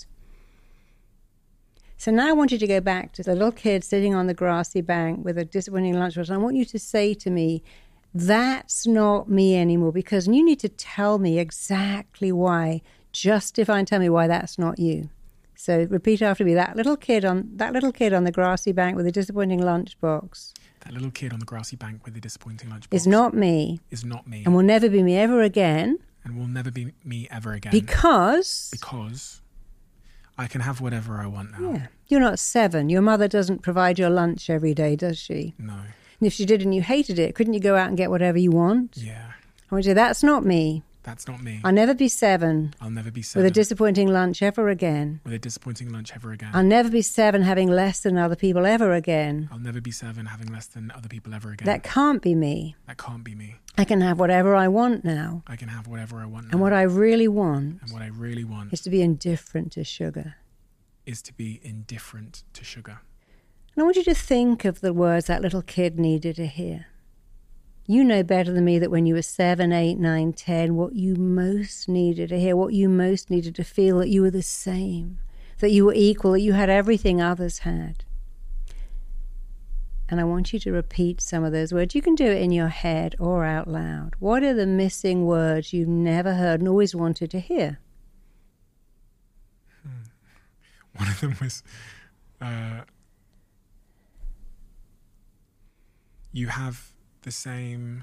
So now I want you to go back to the little kid sitting on the grassy bank with a disappointing lunchbox. I want you to say to me, that's not me anymore, because you need to tell me exactly why. Justify and tell me why that's not you. So repeat after me. That little kid on the grassy bank with a disappointing lunchbox. That little kid on the grassy bank with a disappointing lunchbox. Is not me. Is not me. And will never be me ever again. And will never be me ever again. Because I can have whatever I want now. Yeah. You're not 7. Your mother doesn't provide your lunch every day, does she? No. And if she did and you hated it, couldn't you go out and get whatever you want? Yeah. I want you to say, that's not me. That's not me. I'll never be 7. I'll never be 7. With a disappointing lunch ever again. With a disappointing lunch ever again. I'll never be 7 having less than other people ever again. I'll never be 7 having less than other people ever again. That can't be me. That can't be me. I can have whatever I want now. I can have whatever I want now. And what I really want. And what I really want. Is to be indifferent to sugar. Is to be indifferent to sugar. And I want you to think of the words that little kid needed to hear. You know better than me that when you were 7, 8, 9, 10, what you most needed to hear, what you most needed to feel, that you were the same, that you were equal, that you had everything others had. And I want you to repeat some of those words. You can do it in your head or out loud. What are the missing words you've never heard and always wanted to hear? One of them was, you have the same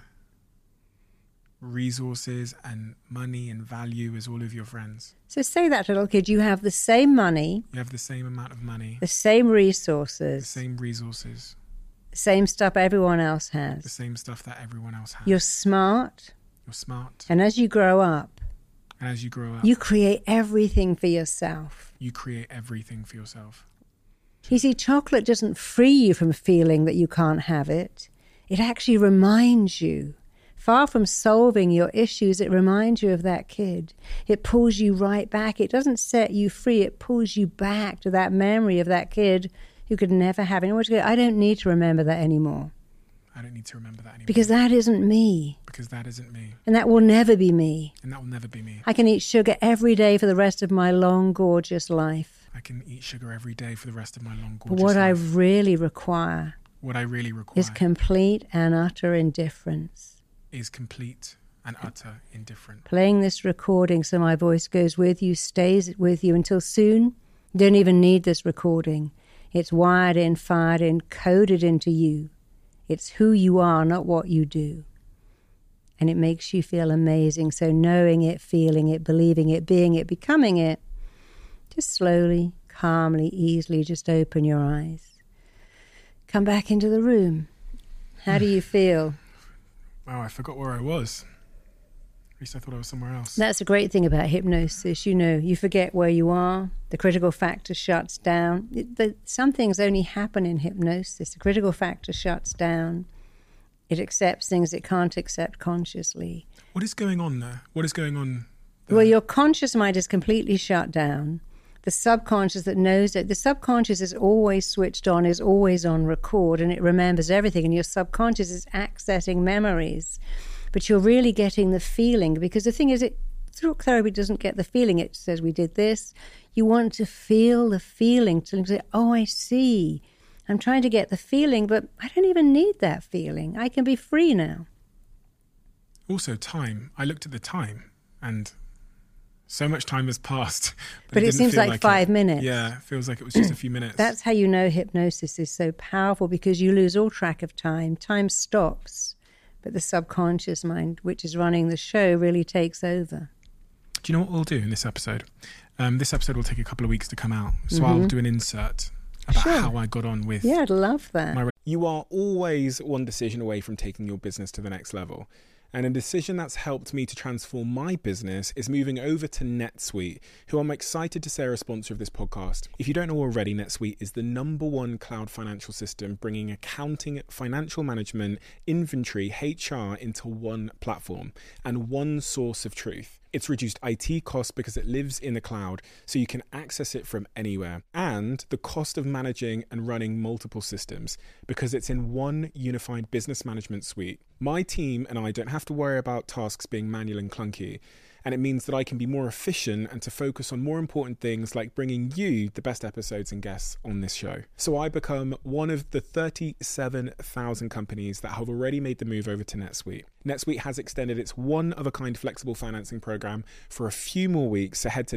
resources and money and value as all of your friends. So say that to a little kid. You have the same money. You have the same amount of money. The same resources. The same resources. The same stuff everyone else has. The same stuff that everyone else has. You're smart. You're smart. And as you grow up, you create everything for yourself. You create everything for yourself. You see, chocolate doesn't free you from feeling that you can't have it. It actually reminds you. Far from solving your issues, it reminds you of that kid. It pulls you right back. It doesn't set you free. It pulls you back to that memory of that kid who could never have it. I don't need to remember that anymore. I don't need to remember that anymore. Because that isn't me. Because that isn't me. And that will never be me. And that will never be me. I can eat sugar every day for the rest of my long, gorgeous life. I can eat sugar every day for the rest of my long, gorgeous life. But what I really require is complete and utter indifference. Is complete and utter indifference. Playing this recording so my voice goes with you, stays with you until soon. You don't even need this recording. It's wired in, fired in, coded into you. It's who you are, not what you do. And it makes you feel amazing. So knowing it, feeling it, believing it, being it, becoming it, just slowly, calmly, easily, just open your eyes. Come back into the room. How do you feel? Wow, I forgot where I was. least I thought I was somewhere else. That's a great thing about hypnosis. You know, you forget where you are. The critical factor shuts down. Some things only happen in hypnosis. The critical factor shuts down. It accepts things it can't accept consciously. What is going on there? What is going on there? Well, your conscious mind is completely shut down. The subconscious that knows it, the subconscious is always switched on, is always on record, and it remembers everything. And your subconscious is accessing memories. But you're really getting the feeling, because the thing is, talk therapy doesn't get the feeling. It says, we did this. You want to feel the feeling, to say, oh, I see. I'm trying to get the feeling, but I don't even need that feeling. I can be free now. Also, time. I looked at the time, and so much time has passed. But it seems like 5 minutes. Yeah, it feels like it was just a few minutes. That's how you know hypnosis is so powerful, because you lose all track of time. Time stops. But the subconscious mind, which is running the show, really takes over. Do you know what we'll do in this episode? This episode will take a couple of weeks to come out. So I'll do an insert about how I got on with... Yeah, I'd love that. You are always one decision away from taking your business to the next level. And a decision that's helped me to transform my business is moving over to NetSuite, who I'm excited to say are a sponsor of this podcast. If you don't know already, NetSuite is the #1 cloud financial system, bringing accounting, financial management, inventory, HR into one platform and one source of truth. It's reduced IT costs because it lives in the cloud, so you can access it from anywhere. And the cost of managing and running multiple systems, because it's in one unified business management suite. My team and I don't have to worry about tasks being manual and clunky. And it means that I can be more efficient and to focus on more important things like bringing you the best episodes and guests on this show. So I become one of the 37,000 companies that have already made the move over to NetSuite. NetSuite has extended its one-of-a-kind flexible financing program for a few more weeks. So head to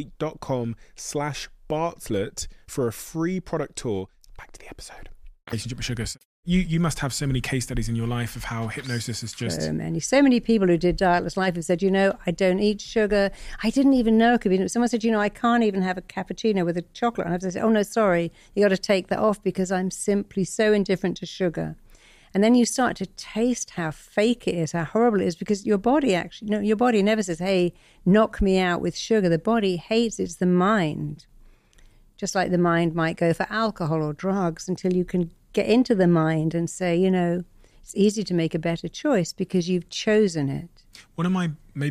netsuite.com/Bartlett for a free product tour. Back to the episode. Relationship with sugar. You must have so many case studies in your life of how hypnosis is just... So many people who did Dietless Life have said, you know, I don't eat sugar. I didn't even know it could be... Someone said, you know, I can't even have a cappuccino with a chocolate. And I have to say, oh, no, sorry, you got to take that off because I'm simply so indifferent to sugar. And then you start to taste how fake it is, how horrible it is, because your body actually... No, your body never says, hey, knock me out with sugar. The body hates it. It's the mind. Just like the mind might go for alcohol or drugs until you can get into the mind and say, you know, it's easy to make a better choice because you've chosen it. One of my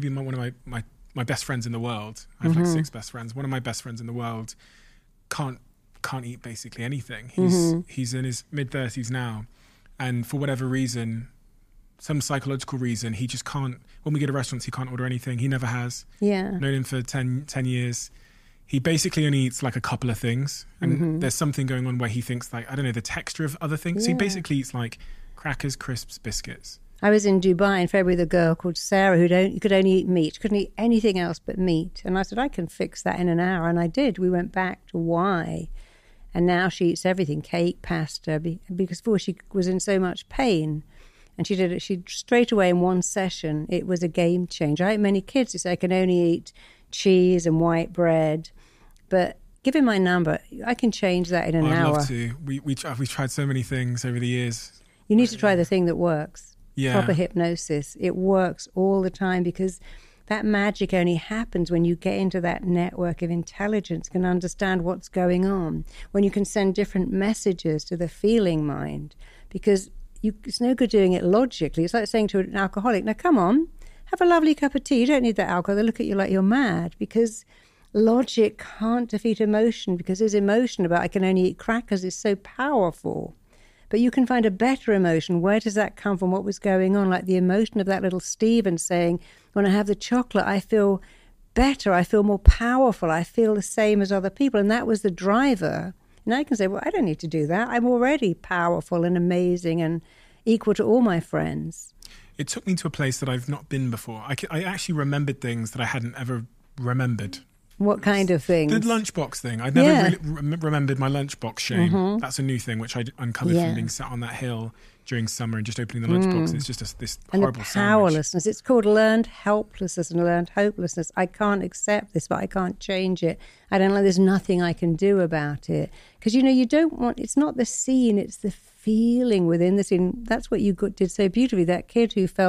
best friends in the world, I have like 6 best friends. One of my best friends in the world can't eat basically anything. He's in his mid-30s now, and for whatever reason, some psychological reason, he just can't. When we go to restaurants, he can't order anything. He never has. Yeah, known him for 10 years. He basically only eats like a couple of things, and there's something going on where he thinks like, I don't know, the texture of other things. Yeah. So he basically eats like crackers, crisps, biscuits. I was in Dubai in February with a girl called Sarah who could only eat meat, couldn't eat anything else but meat. And I said, I can fix that in an hour. And I did. We went back to why. And now she eats everything, cake, pasta, because before she was in so much pain. And she did it. She straight away in one session, it was a game changer. I have many kids who say I can only eat cheese and white bread, but give him my number. I can change that in an hour. I'd love to. We've tried so many things over the years. You need to try the thing that works. Yeah. Proper hypnosis. It works all the time because that magic only happens when you get into that network of intelligence, can understand what's going on, when you can send different messages to the feeling mind, because it's no good doing it logically. It's like saying to an alcoholic, now come on, have a lovely cup of tea. You don't need that alcohol. They look at you like you're mad, because logic can't defeat emotion, because his emotion about I can only eat crackers is so powerful. But you can find a better emotion. Where does that come from? What was going on? Like the emotion of that little Stephen saying, when I have the chocolate, I feel better. I feel more powerful. I feel the same as other people. And that was the driver. And I can say, well, I don't need to do that. I'm already powerful and amazing and equal to all my friends. It took me to a place that I've not been before. I actually remembered things that I hadn't ever remembered. What kind of things? The lunchbox thing. I'd never really remembered my lunchbox shame. That's a new thing, which I uncovered from being sat on that hill during summer and just opening the lunchbox. It's just this horrible and the powerlessness. It's called learned helplessness and learned hopelessness. I can't accept this, but I can't change it. I don't know. There's nothing I can do about it. Because, you don't want, it's not the scene, it's the feeling within the scene. That's what you did so beautifully. That kid who felt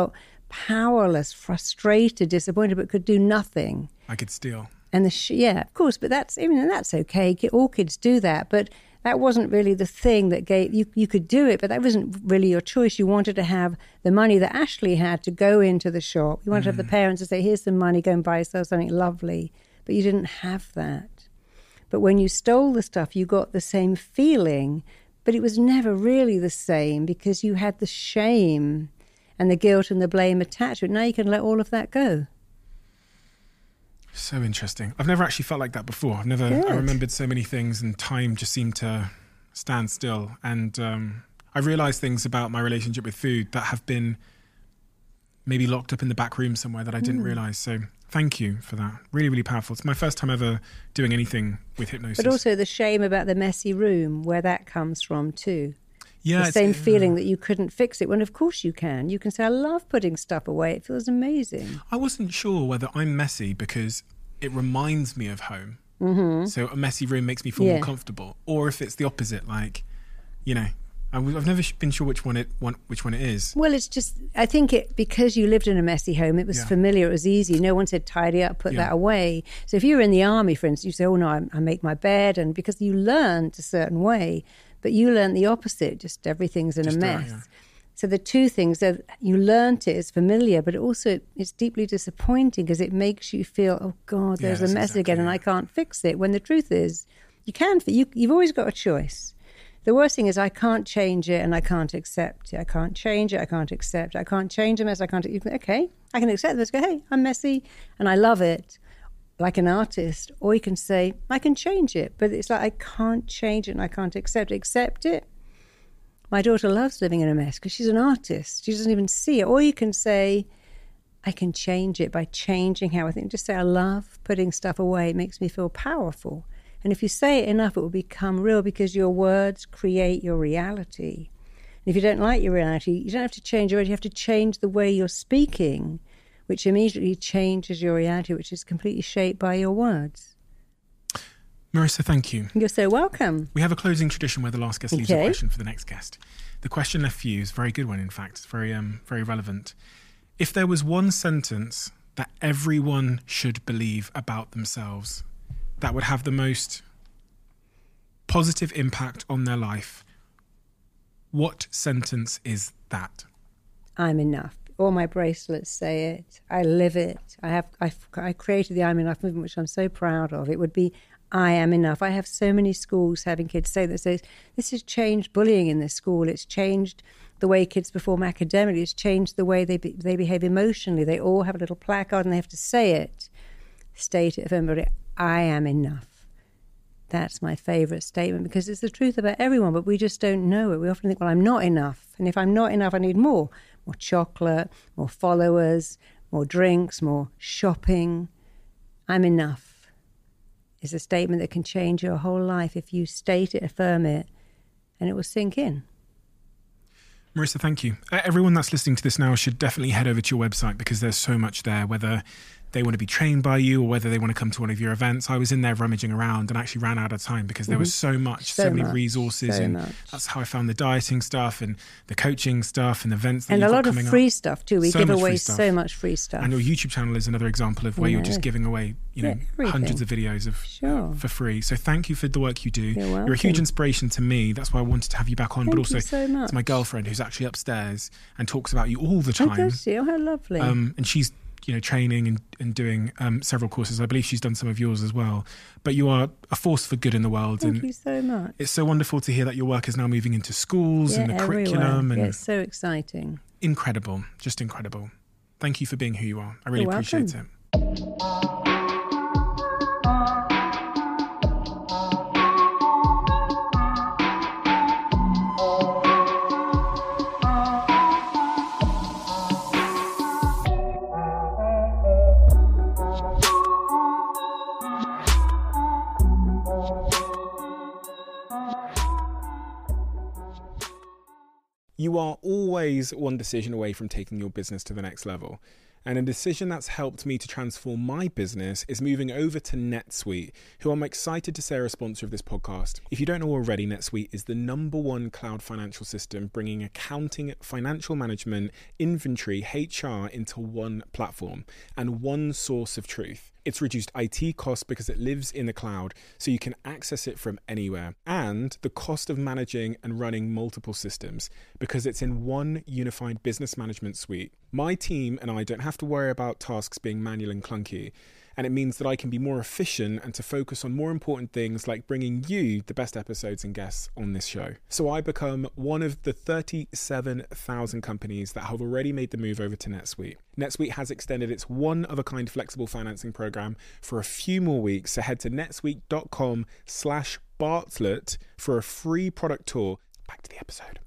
powerless, frustrated, disappointed, but could do nothing. I could steal. And yeah, of course, but that's okay. All kids do that, but that wasn't really the thing that gave you could do it, but that wasn't really your choice. You wanted to have the money that Ashley had to go into the shop. You wanted to have the parents to say, here's some money, go and buy yourself something lovely. But you didn't have that. But when you stole the stuff, you got the same feeling, but it was never really the same because you had the shame and the guilt and the blame attached to it. Now you can let all of that go. So interesting. I've never actually felt like that before. I remembered so many things and time just seemed to stand still. And I realized things about my relationship with food that have been maybe locked up in the back room somewhere that I didn't realize. So thank you for that. Really, really powerful. It's my first time ever doing anything with hypnosis. But also the shame about the messy room, where that comes from too. Yeah, the same feeling that you couldn't fix it, when of course you can. You can say, I love putting stuff away. It feels amazing. I wasn't sure whether I'm messy because it reminds me of home. Mm-hmm. So a messy room makes me feel more comfortable. Or if it's the opposite, like, I've never been sure which one it is. Well, it's just, I think because you lived in a messy home, it was familiar, it was easy. No one said tidy up, put that away. So if you were in the army, for instance, you say, oh no, I make my bed, and because you learned a certain way, but you learned the opposite, just everything's in a mess. So the two things that you learned it's familiar, but it's deeply disappointing because it makes you feel, oh God, there's a mess again and I can't fix it. When the truth is, you can. You've always got a choice. The worst thing is I can't change it and I can't accept it. I can't change it. I can't accept it. I can't change a mess. I can't. Okay, I can accept this. Go, hey, I'm messy and I love it, like an artist. Or you can say, I can change it. But it's like, I can't change it and I can't accept it. Accept it. My daughter loves living in a mess because she's an artist. She doesn't even see it. Or you can say, I can change it by changing how I think. Just say, I love putting stuff away. It makes me feel powerful. And if you say it enough, it will become real because your words create your reality. And if you don't like your reality, you don't have to change your reality. You have to change the way you're speaking, which immediately changes your reality, which is completely shaped by your words. Marissa, thank you. You're so welcome. We have a closing tradition where the last guest leaves a question for the next guest. The question left for you is a very good one, in fact. It's very, very relevant. If there was one sentence that everyone should believe about themselves that would have the most positive impact on their life, what sentence is that? I'm enough. All my bracelets say it. I live it. I created the I'm enough movement, which I'm so proud of. It would be, I am enough. I have so many schools having kids say this. This has changed bullying in this school. It's changed the way kids perform academically. It's changed the way they behave emotionally. They all have a little placard and they have to say it. State it for everybody. I am enough. That's my favourite statement because it's the truth about everyone, but we just don't know it. We often think, well, I'm not enough. And if I'm not enough, I need more chocolate, more followers, more drinks, more shopping. I'm enough. It's a statement that can change your whole life if you state it, affirm it, and it will sink in. Marissa, thank you. Everyone that's listening to this now should definitely head over to your website because there's so much there, whether they want to be trained by you or whether they want to come to one of your events. I was in there rummaging around and actually ran out of time because there was so many resources. That's how I found the dieting stuff and the coaching stuff and events that and you've a lot got of free stuff too. We give away so much free stuff. And your YouTube channel is another example of where you're just giving away, hundreds of videos of for free. So thank you for the work you do. You're a huge inspiration to me. That's why I wanted to have you back on. But also to my girlfriend who's actually upstairs and talks about you all the time. Oh, does she? Oh, how lovely. And she's training and doing several courses. I believe she's done some of yours as well. But you are a force for good in the world. Thank you so much. It's so wonderful to hear that your work is now moving into schools and the curriculum. And it's so exciting. Incredible. Just incredible. Thank you for being who you are. I really appreciate it. You are always one decision away from taking your business to the next level. And a decision that's helped me to transform my business is moving over to NetSuite, who I'm excited to say are a sponsor of this podcast. If you don't know already, NetSuite is the #1 cloud financial system, bringing accounting, financial management, inventory, HR into one platform and one source of truth. It's reduced IT costs because it lives in the cloud, so you can access it from anywhere. And the cost of managing and running multiple systems because it's in one unified business management suite. My team and I don't have to worry about tasks being manual and clunky. And it means that I can be more efficient and to focus on more important things like bringing you the best episodes and guests on this show. So I become one of the 37,000 companies that have already made the move over to NetSuite. NetSuite has extended its one-of-a-kind flexible financing program for a few more weeks. So head to netsuite.com/Bartlett for a free product tour. Back to the episode.